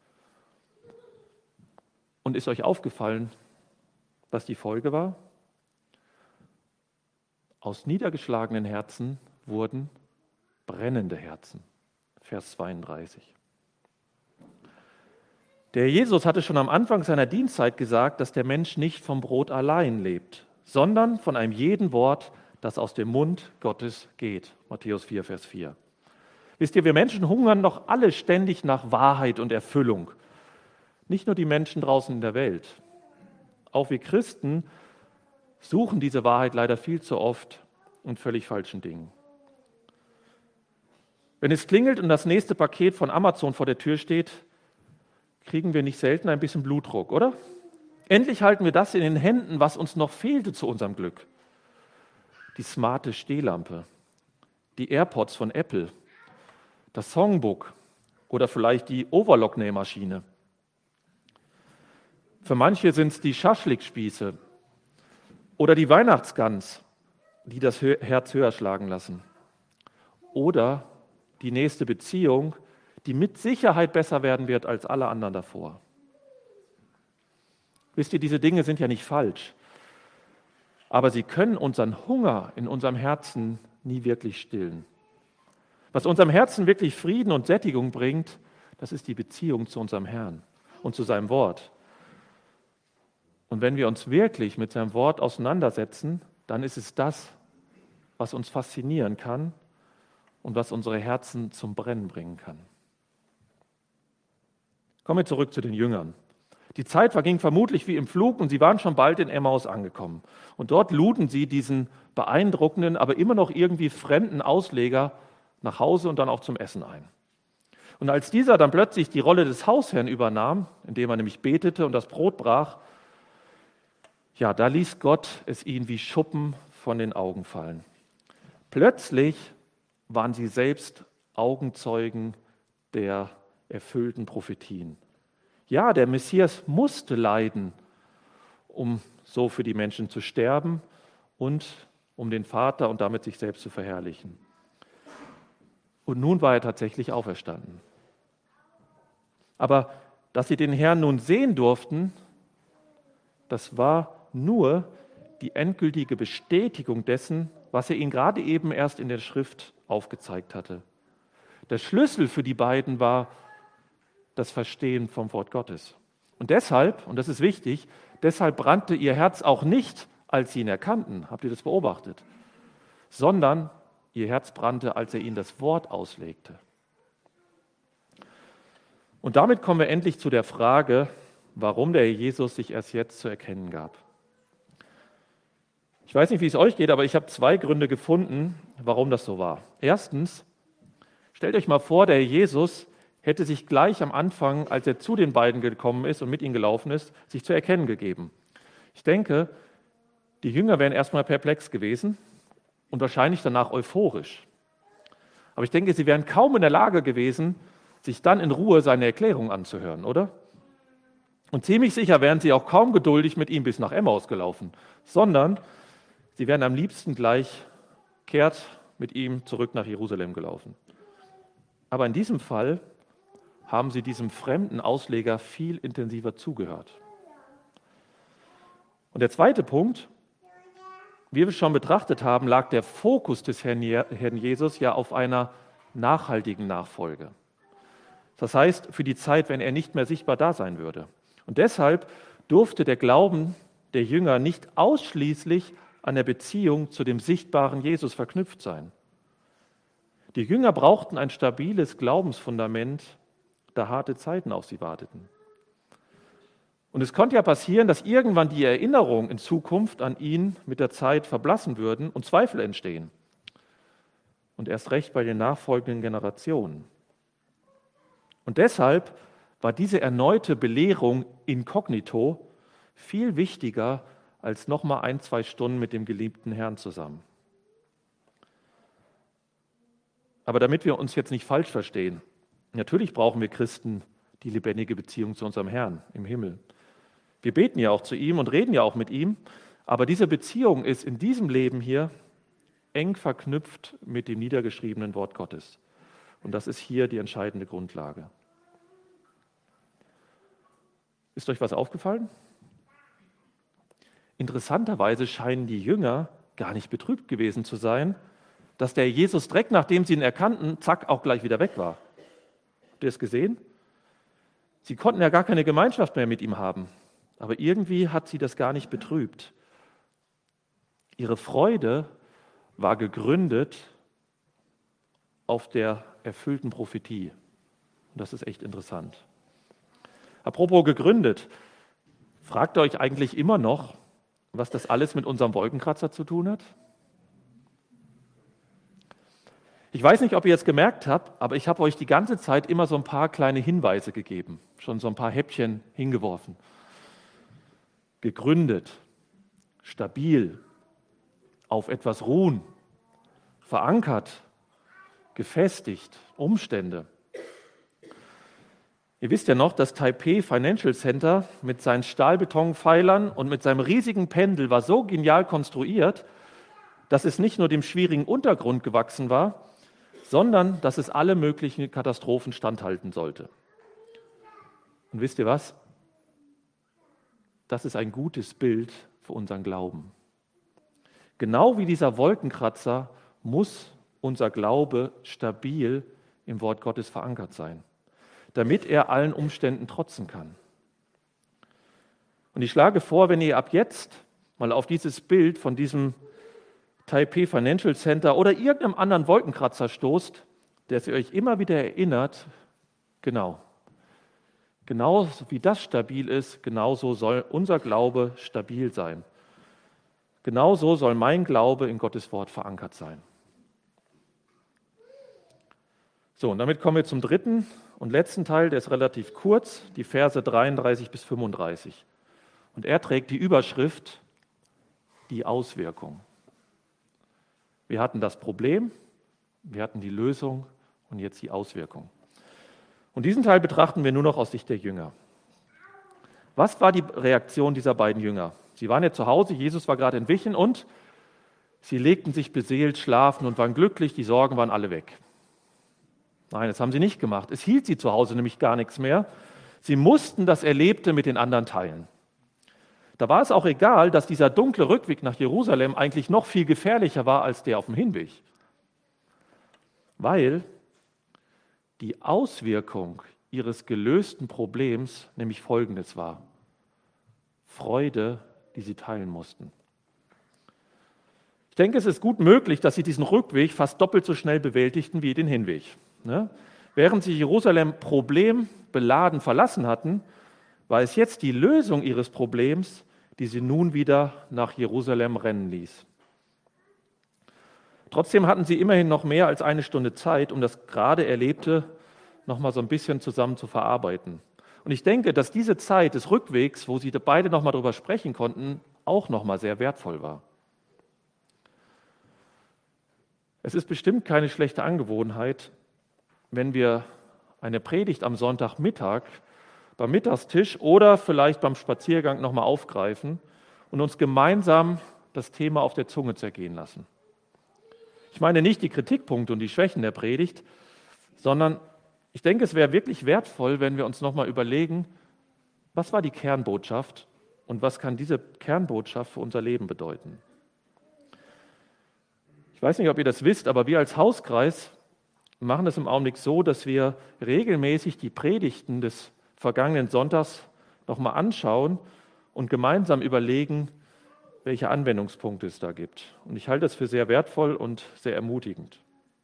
Speaker 1: Und ist euch aufgefallen, was die Folge war? Aus niedergeschlagenen Herzen wurden brennende Herzen. Vers 32. Der Jesus hatte schon am Anfang seiner Dienstzeit gesagt, dass der Mensch nicht vom Brot allein lebt, sondern von einem jeden Wort, das aus dem Mund Gottes geht. Matthäus 4, Vers 4. Wisst ihr, wir Menschen hungern doch alle ständig nach Wahrheit und Erfüllung. Nicht nur die Menschen draußen in der Welt. Auch wir Christen suchen diese Wahrheit leider viel zu oft und völlig falschen Dingen. Wenn es klingelt und das nächste Paket von Amazon vor der Tür steht, kriegen wir nicht selten ein bisschen Blutdruck, oder? Endlich halten wir das in den Händen, was uns noch fehlte zu unserem Glück. Die smarte Stehlampe, die AirPods von Apple, das Songbook oder vielleicht die Overlock-Nähmaschine. Für manche sind es die Schaschlikspieße oder die Weihnachtsgans, die das Herz höher schlagen lassen. Oder die nächste Beziehung, die mit Sicherheit besser werden wird als alle anderen davor. Wisst ihr, diese Dinge sind ja nicht falsch, aber sie können unseren Hunger in unserem Herzen nie wirklich stillen. Was unserem Herzen wirklich Frieden und Sättigung bringt, das ist die Beziehung zu unserem Herrn und zu seinem Wort. Und wenn wir uns wirklich mit seinem Wort auseinandersetzen, dann ist es das, was uns faszinieren kann und was unsere Herzen zum Brennen bringen kann. Kommen wir zurück zu den Jüngern. Die Zeit verging vermutlich wie im Flug und sie waren schon bald in Emmaus angekommen. Und dort luden sie diesen beeindruckenden, aber immer noch irgendwie fremden Ausleger nach Hause und dann auch zum Essen ein. Und als dieser dann plötzlich die Rolle des Hausherrn übernahm, indem er nämlich betete und das Brot brach, ja, da ließ Gott es ihnen wie Schuppen von den Augen fallen. Plötzlich waren sie selbst Augenzeugen der erfüllten Prophetien. Ja, der Messias musste leiden, um so für die Menschen zu sterben und um den Vater und damit sich selbst zu verherrlichen. Und nun war er tatsächlich auferstanden. Aber dass sie den Herrn nun sehen durften, das war nur die endgültige Bestätigung dessen, was er ihnen gerade eben erst in der Schrift aufgezeigt hatte. Der Schlüssel für die beiden war das Verstehen vom Wort Gottes. Und deshalb, und das ist wichtig, deshalb brannte ihr Herz auch nicht, als sie ihn erkannten. Habt ihr das beobachtet? Sondern ihr Herz brannte, als er ihnen das Wort auslegte. Und damit kommen wir endlich zu der Frage, warum der Jesus sich erst jetzt zu erkennen gab. Ich weiß nicht, wie es euch geht, aber ich habe 2 Gründe gefunden, warum das so war. Erstens, stellt euch mal vor, der Jesus hätte sich gleich am Anfang, als er zu den beiden gekommen ist und mit ihnen gelaufen ist, sich zu erkennen gegeben. Ich denke, die Jünger wären erstmal perplex gewesen und wahrscheinlich danach euphorisch. Aber ich denke, sie wären kaum in der Lage gewesen, sich dann in Ruhe seine Erklärung anzuhören, oder? Und ziemlich sicher wären sie auch kaum geduldig mit ihm bis nach Emmaus gelaufen, sondern sie wären am liebsten gleich kehrt mit ihm zurück nach Jerusalem gelaufen. Aber in diesem Fall haben sie diesem fremden Ausleger viel intensiver zugehört. Und der zweite Punkt, wie wir schon betrachtet haben, lag der Fokus des Herrn Jesus ja auf einer nachhaltigen Nachfolge. Das heißt, für die Zeit, wenn er nicht mehr sichtbar da sein würde. Und deshalb durfte der Glauben der Jünger nicht ausschließlich an der Beziehung zu dem sichtbaren Jesus verknüpft sein. Die Jünger brauchten ein stabiles Glaubensfundament, da harte Zeiten auf sie warteten. Und es konnte ja passieren, dass irgendwann die Erinnerungen in Zukunft an ihn mit der Zeit verblassen würden und Zweifel entstehen. Und erst recht bei den nachfolgenden Generationen. Und deshalb war diese erneute Belehrung inkognito viel wichtiger als nochmal 1-2 Stunden mit dem geliebten Herrn zusammen. Aber damit wir uns jetzt nicht falsch verstehen, natürlich brauchen wir Christen die lebendige Beziehung zu unserem Herrn im Himmel. Wir beten ja auch zu ihm und reden ja auch mit ihm, aber diese Beziehung ist in diesem Leben hier eng verknüpft mit dem niedergeschriebenen Wort Gottes. Und das ist hier die entscheidende Grundlage. Ist euch was aufgefallen? Interessanterweise scheinen die Jünger gar nicht betrübt gewesen zu sein, dass der Jesus direkt, nachdem sie ihn erkannten, zack, auch gleich wieder weg war. Habt ihr es gesehen? Sie konnten ja gar keine Gemeinschaft mehr mit ihm haben. Aber irgendwie hat sie das gar nicht betrübt. Ihre Freude war gegründet auf der erfüllten Prophetie. Und das ist echt interessant. Apropos gegründet, fragt ihr euch eigentlich immer noch, was das alles mit unserem Wolkenkratzer zu tun hat? Ich weiß nicht, ob ihr es gemerkt habt, aber ich habe euch die ganze Zeit immer so ein paar kleine Hinweise gegeben, schon so ein paar Häppchen hingeworfen. Gegründet, stabil, auf etwas ruhen, verankert, gefestigt, Umstände. Ihr wisst ja noch, das Taipei Financial Center mit seinen Stahlbetonpfeilern und mit seinem riesigen Pendel war so genial konstruiert, dass es nicht nur dem schwierigen Untergrund gewachsen war, sondern dass es alle möglichen Katastrophen standhalten sollte. Und wisst ihr was? Das ist ein gutes Bild für unseren Glauben. Genau wie dieser Wolkenkratzer muss unser Glaube stabil im Wort Gottes verankert sein, damit er allen Umständen trotzen kann. Und ich schlage vor, wenn ihr ab jetzt mal auf dieses Bild von diesem Taipei Financial Center oder irgendeinem anderen Wolkenkratzer stoßt, der sie euch immer wieder erinnert, genau wie das stabil ist, genauso soll unser Glaube stabil sein. Genauso soll mein Glaube in Gottes Wort verankert sein. So, und damit kommen wir zum dritten und letzten Teil, der ist relativ kurz, die Verse 33 bis 35. Und er trägt die Überschrift, die Auswirkung. Wir hatten das Problem, wir hatten die Lösung und jetzt die Auswirkung. Und diesen Teil betrachten wir nur noch aus Sicht der Jünger. Was war die Reaktion dieser beiden Jünger? Sie waren ja zu Hause, Jesus war gerade entwichen und sie legten sich beseelt schlafen und waren glücklich, die Sorgen waren alle weg. Nein, das haben sie nicht gemacht. Es hielt sie zu Hause nämlich gar nichts mehr. Sie mussten das Erlebte mit den anderen teilen. Da war es auch egal, dass dieser dunkle Rückweg nach Jerusalem eigentlich noch viel gefährlicher war als der auf dem Hinweg. Weil die Auswirkung ihres gelösten Problems nämlich folgendes war: Freude, die sie teilen mussten. Ich denke, es ist gut möglich, dass sie diesen Rückweg fast doppelt so schnell bewältigten wie den Hinweg. Während sie Jerusalem problembeladen verlassen hatten, war es jetzt die Lösung ihres Problems, die sie nun wieder nach Jerusalem rennen ließ. Trotzdem hatten sie immerhin noch mehr als 1 Stunde Zeit, um das gerade Erlebte noch mal so ein bisschen zusammen zu verarbeiten. Und ich denke, dass diese Zeit des Rückwegs, wo sie beide noch mal darüber sprechen konnten, auch noch mal sehr wertvoll war. Es ist bestimmt keine schlechte Angewohnheit, wenn wir eine Predigt am Sonntagmittag beim Mittagstisch oder vielleicht beim Spaziergang nochmal aufgreifen und uns gemeinsam das Thema auf der Zunge zergehen lassen. Ich meine nicht die Kritikpunkte und die Schwächen der Predigt, sondern ich denke, es wäre wirklich wertvoll, wenn wir uns nochmal überlegen, was war die Kernbotschaft und was kann diese Kernbotschaft für unser Leben bedeuten. Ich weiß nicht, ob ihr das wisst, aber wir als Hauskreis machen es im Augenblick so, dass wir regelmäßig die Predigten des vergangenen Sonntags nochmal anschauen und gemeinsam überlegen, welche Anwendungspunkte es da gibt. Und ich halte das für sehr wertvoll und sehr ermutigend.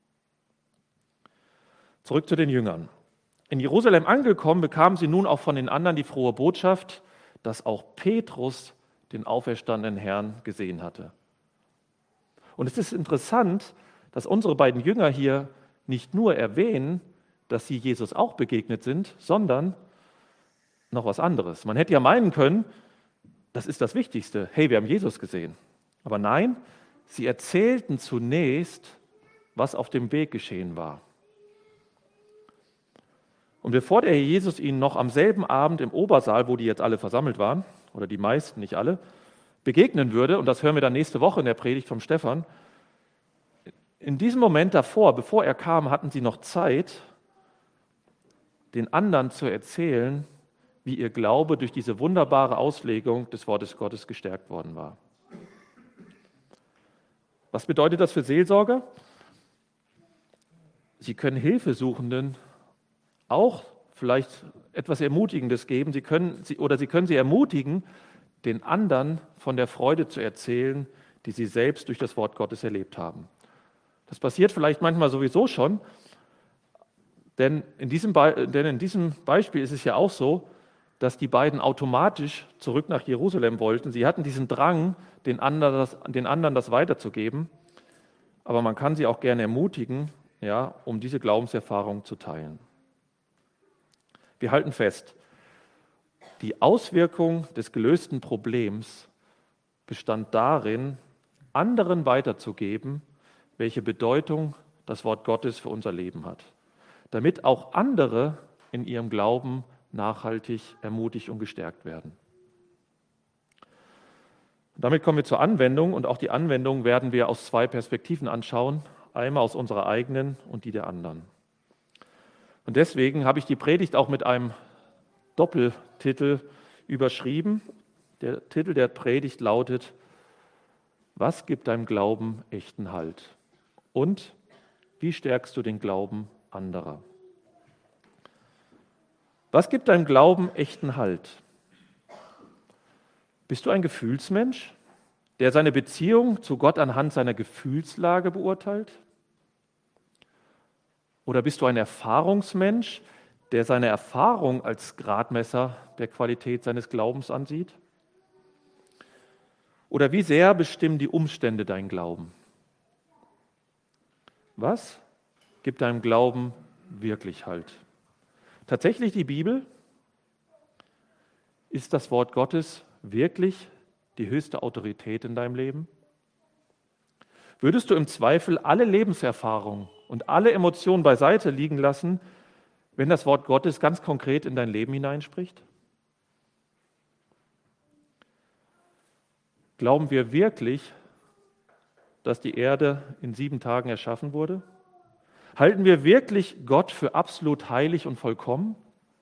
Speaker 1: Zurück zu den Jüngern. In Jerusalem angekommen, bekamen sie nun auch von den anderen die frohe Botschaft, dass auch Petrus den auferstandenen Herrn gesehen hatte. Und es ist interessant, dass unsere beiden Jünger hier nicht nur erwähnen, dass sie Jesus auch begegnet sind, sondern noch was anderes. Man hätte ja meinen können, das ist das Wichtigste. Hey, wir haben Jesus gesehen. Aber nein, sie erzählten zunächst, was auf dem Weg geschehen war. Und bevor der Herr Jesus ihnen noch am selben Abend im Obersaal, wo die jetzt alle versammelt waren, oder die meisten, nicht alle, begegnen würde, und das hören wir dann nächste Woche in der Predigt vom Stefan, in diesem Moment davor, bevor er kam, hatten sie noch Zeit, den anderen zu erzählen, wie ihr Glaube durch diese wunderbare Auslegung des Wortes Gottes gestärkt worden war. Was bedeutet das für Seelsorger? Sie können Hilfesuchenden auch vielleicht etwas Ermutigendes geben. Sie können sie ermutigen, den anderen von der Freude zu erzählen, die sie selbst durch das Wort Gottes erlebt haben. Das passiert vielleicht manchmal sowieso schon, denn in diesem Beispiel ist es ja auch so, dass die beiden automatisch zurück nach Jerusalem wollten. Sie hatten diesen Drang, den anderen das weiterzugeben, aber man kann sie auch gerne ermutigen, ja, um diese Glaubenserfahrung zu teilen. Wir halten fest, die Auswirkung des gelösten Problems bestand darin, anderen weiterzugeben, welche Bedeutung das Wort Gottes für unser Leben hat, damit auch andere in ihrem Glauben nachhaltig ermutigt und gestärkt werden. Und damit kommen wir zur Anwendung, und auch die Anwendung werden wir aus zwei Perspektiven anschauen, einmal aus unserer eigenen und die der anderen. Und deswegen habe ich die Predigt auch mit einem Doppeltitel überschrieben. Der Titel der Predigt lautet: Was gibt deinem Glauben echten Halt? Und wie stärkst du den Glauben anderer? Was gibt deinem Glauben echten Halt? Bist du ein Gefühlsmensch, der seine Beziehung zu Gott anhand seiner Gefühlslage beurteilt? Oder bist du ein Erfahrungsmensch, der seine Erfahrung als Gradmesser der Qualität seines Glaubens ansieht? Oder wie sehr bestimmen die Umstände deinen Glauben? Was gibt deinem Glauben wirklich Halt? Tatsächlich die Bibel? Ist das Wort Gottes wirklich die höchste Autorität in deinem Leben? Würdest du im Zweifel alle Lebenserfahrungen und alle Emotionen beiseite liegen lassen, wenn das Wort Gottes ganz konkret in dein Leben hineinspricht? Glauben wir wirklich, dass die Erde in 7 Tagen erschaffen wurde? Halten wir wirklich Gott für absolut heilig und vollkommen?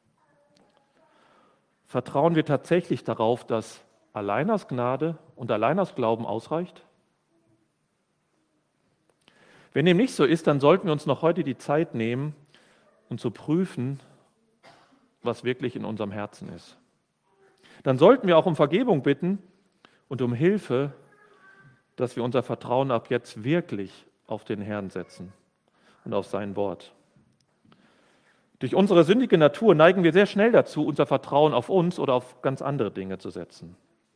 Speaker 1: Vertrauen wir tatsächlich darauf, dass allein aus Gnade und allein aus Glauben ausreicht? Wenn dem nicht so ist, dann sollten wir uns noch heute die Zeit nehmen, um zu prüfen, was wirklich in unserem Herzen ist. Dann sollten wir auch um Vergebung bitten und um Hilfe, dass wir unser Vertrauen ab jetzt wirklich auf den Herrn setzen und auf sein Wort. Durch unsere sündige Natur neigen wir sehr schnell dazu, unser Vertrauen auf uns oder auf ganz andere Dinge zu setzen.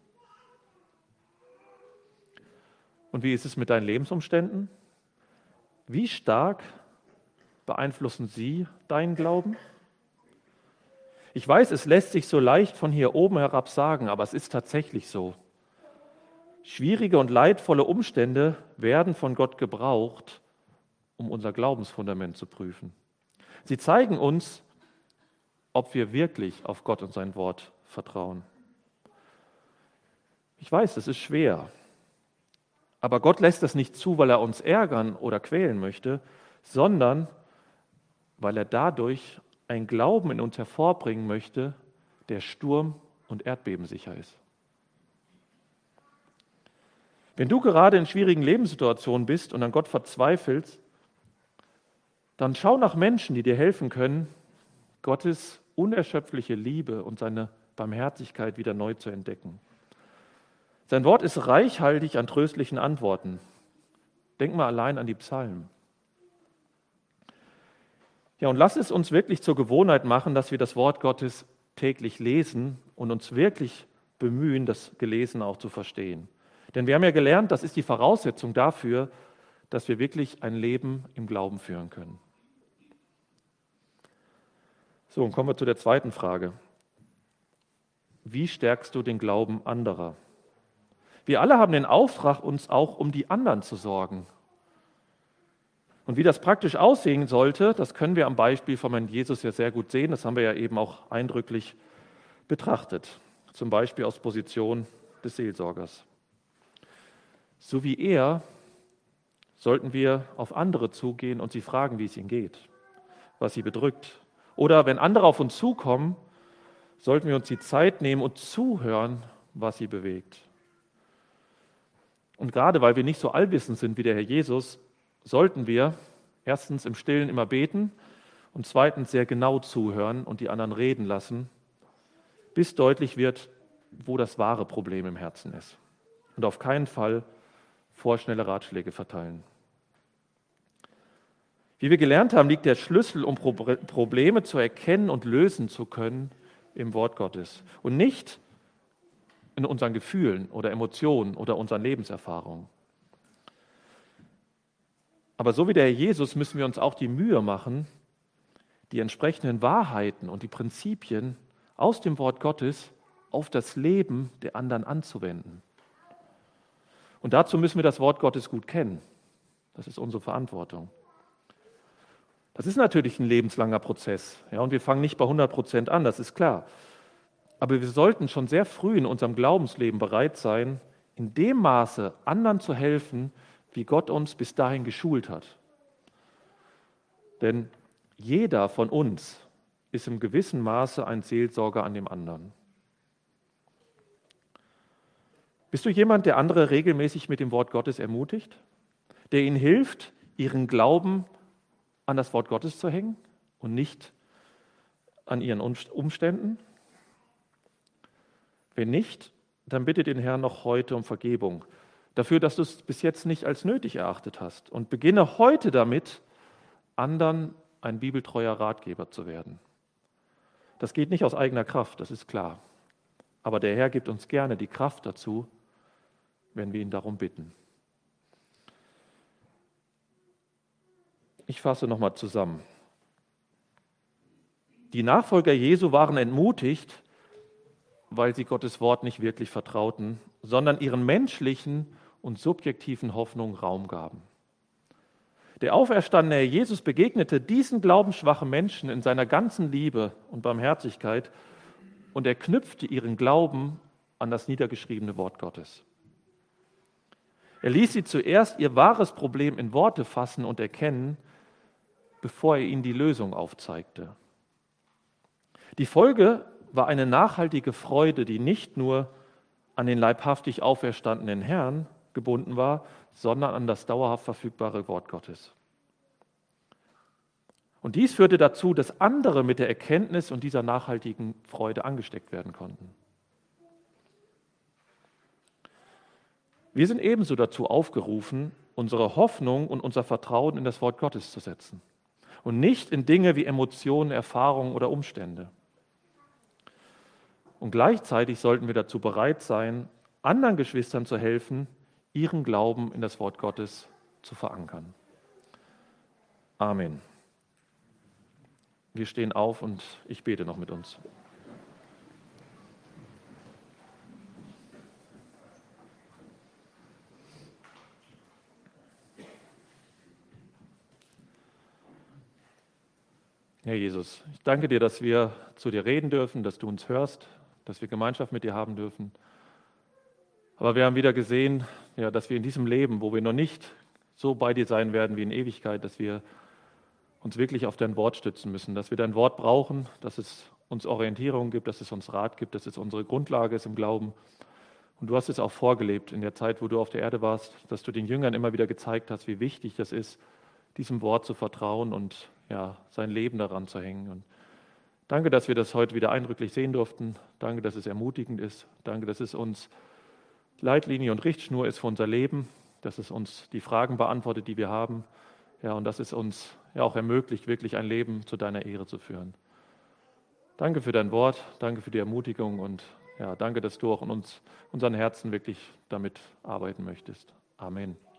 Speaker 1: Und wie ist es mit deinen Lebensumständen? Wie stark beeinflussen sie deinen Glauben? Ich weiß, es lässt sich so leicht von hier oben herab sagen, aber es ist tatsächlich so. Schwierige und leidvolle Umstände werden von Gott gebraucht, um unser Glaubensfundament zu prüfen. Sie zeigen uns, ob wir wirklich auf Gott und sein Wort vertrauen. Ich weiß, das ist schwer, aber Gott lässt das nicht zu, weil er uns ärgern oder quälen möchte, sondern weil er dadurch einen Glauben in uns hervorbringen möchte, der sturm- und erdbebensicher ist. Wenn du gerade in schwierigen Lebenssituationen bist und an Gott verzweifelst, dann schau nach Menschen, die dir helfen können, Gottes unerschöpfliche Liebe und seine Barmherzigkeit wieder neu zu entdecken. Sein Wort ist reichhaltig an tröstlichen Antworten. Denk mal allein an die Psalmen. Ja, und lass es uns wirklich zur Gewohnheit machen, dass wir das Wort Gottes täglich lesen und uns wirklich bemühen, das Gelesene auch zu verstehen. Denn wir haben ja gelernt, das ist die Voraussetzung dafür, dass wir wirklich ein Leben im Glauben führen können. So, und kommen wir zu der zweiten Frage. Wie stärkst du den Glauben anderer? Wir alle haben den Auftrag, uns auch um die anderen zu sorgen. Und wie das praktisch aussehen sollte, das können wir am Beispiel von Herrn Jesus ja sehr gut sehen. Das haben wir ja eben auch eindrücklich betrachtet. Zum Beispiel aus Position des Seelsorgers. So wie er sollten wir auf andere zugehen und sie fragen, wie es ihnen geht, was sie bedrückt. Oder wenn andere auf uns zukommen, sollten wir uns die Zeit nehmen und zuhören, was sie bewegt. Und gerade weil wir nicht so allwissend sind wie der Herr Jesus, sollten wir erstens im Stillen immer beten und zweitens sehr genau zuhören und die anderen reden lassen, bis deutlich wird, wo das wahre Problem im Herzen ist. Und auf keinen Fall vorschnelle Ratschläge verteilen. Wie wir gelernt haben, liegt der Schlüssel, um Probleme zu erkennen und lösen zu können, im Wort Gottes und nicht in unseren Gefühlen oder Emotionen oder unseren Lebenserfahrungen. Aber so wie der Herr Jesus müssen wir uns auch die Mühe machen, die entsprechenden Wahrheiten und die Prinzipien aus dem Wort Gottes auf das Leben der anderen anzuwenden. Und dazu müssen wir das Wort Gottes gut kennen. Das ist unsere Verantwortung. Das ist natürlich ein lebenslanger Prozess. Ja, und wir fangen nicht bei 100% an, das ist klar. Aber wir sollten schon sehr früh in unserem Glaubensleben bereit sein, in dem Maße anderen zu helfen, wie Gott uns bis dahin geschult hat. Denn jeder von uns ist im gewissen Maße ein Seelsorger an dem anderen. Bist du jemand, der andere regelmäßig mit dem Wort Gottes ermutigt, der ihnen hilft, ihren Glauben an das Wort Gottes zu hängen und nicht an ihren Umständen? Wenn nicht, dann bitte den Herrn noch heute um Vergebung dafür, dass du es bis jetzt nicht als nötig erachtet hast und beginne heute damit, anderen ein bibeltreuer Ratgeber zu werden. Das geht nicht aus eigener Kraft, das ist klar. Aber der Herr gibt uns gerne die Kraft dazu, wenn wir ihn darum bitten. Ich fasse nochmal zusammen. Die Nachfolger Jesu waren entmutigt, weil sie Gottes Wort nicht wirklich vertrauten, sondern ihren menschlichen und subjektiven Hoffnungen Raum gaben. Der auferstandene Herr Jesus begegnete diesen glaubensschwachen Menschen in seiner ganzen Liebe und Barmherzigkeit und er knüpfte ihren Glauben an das niedergeschriebene Wort Gottes. Er ließ sie zuerst ihr wahres Problem in Worte fassen und erkennen, bevor er ihnen die Lösung aufzeigte. Die Folge war eine nachhaltige Freude, die nicht nur an den leibhaftig auferstandenen Herrn gebunden war, sondern an das dauerhaft verfügbare Wort Gottes. Und dies führte dazu, dass andere mit der Erkenntnis und dieser nachhaltigen Freude angesteckt werden konnten. Wir sind ebenso dazu aufgerufen, unsere Hoffnung und unser Vertrauen in das Wort Gottes zu setzen und nicht in Dinge wie Emotionen, Erfahrungen oder Umstände. Und gleichzeitig sollten wir dazu bereit sein, anderen Geschwistern zu helfen, ihren Glauben in das Wort Gottes zu verankern. Amen. Wir stehen auf und ich bete noch mit uns. Herr Jesus, ich danke dir, dass wir zu dir reden dürfen, dass du uns hörst, dass wir Gemeinschaft mit dir haben dürfen. Aber wir haben wieder gesehen, ja, dass wir in diesem Leben, wo wir noch nicht so bei dir sein werden wie in Ewigkeit, dass wir uns wirklich auf dein Wort stützen müssen, dass wir dein Wort brauchen, dass es uns Orientierung gibt, dass es uns Rat gibt, dass es unsere Grundlage ist im Glauben. Und du hast es auch vorgelebt in der Zeit, wo du auf der Erde warst, dass du den Jüngern immer wieder gezeigt hast, wie wichtig das ist, diesem Wort zu vertrauen und ja, sein Leben daran zu hängen. Und danke, dass wir das heute wieder eindrücklich sehen durften. Danke, dass es ermutigend ist. Danke, dass es uns Leitlinie und Richtschnur ist für unser Leben, dass es uns die Fragen beantwortet, die wir haben. Ja, und dass es uns ja auch ermöglicht, wirklich ein Leben zu deiner Ehre zu führen. Danke für dein Wort, danke für die Ermutigung und ja, danke, dass du auch in unseren Herzen wirklich damit arbeiten möchtest. Amen.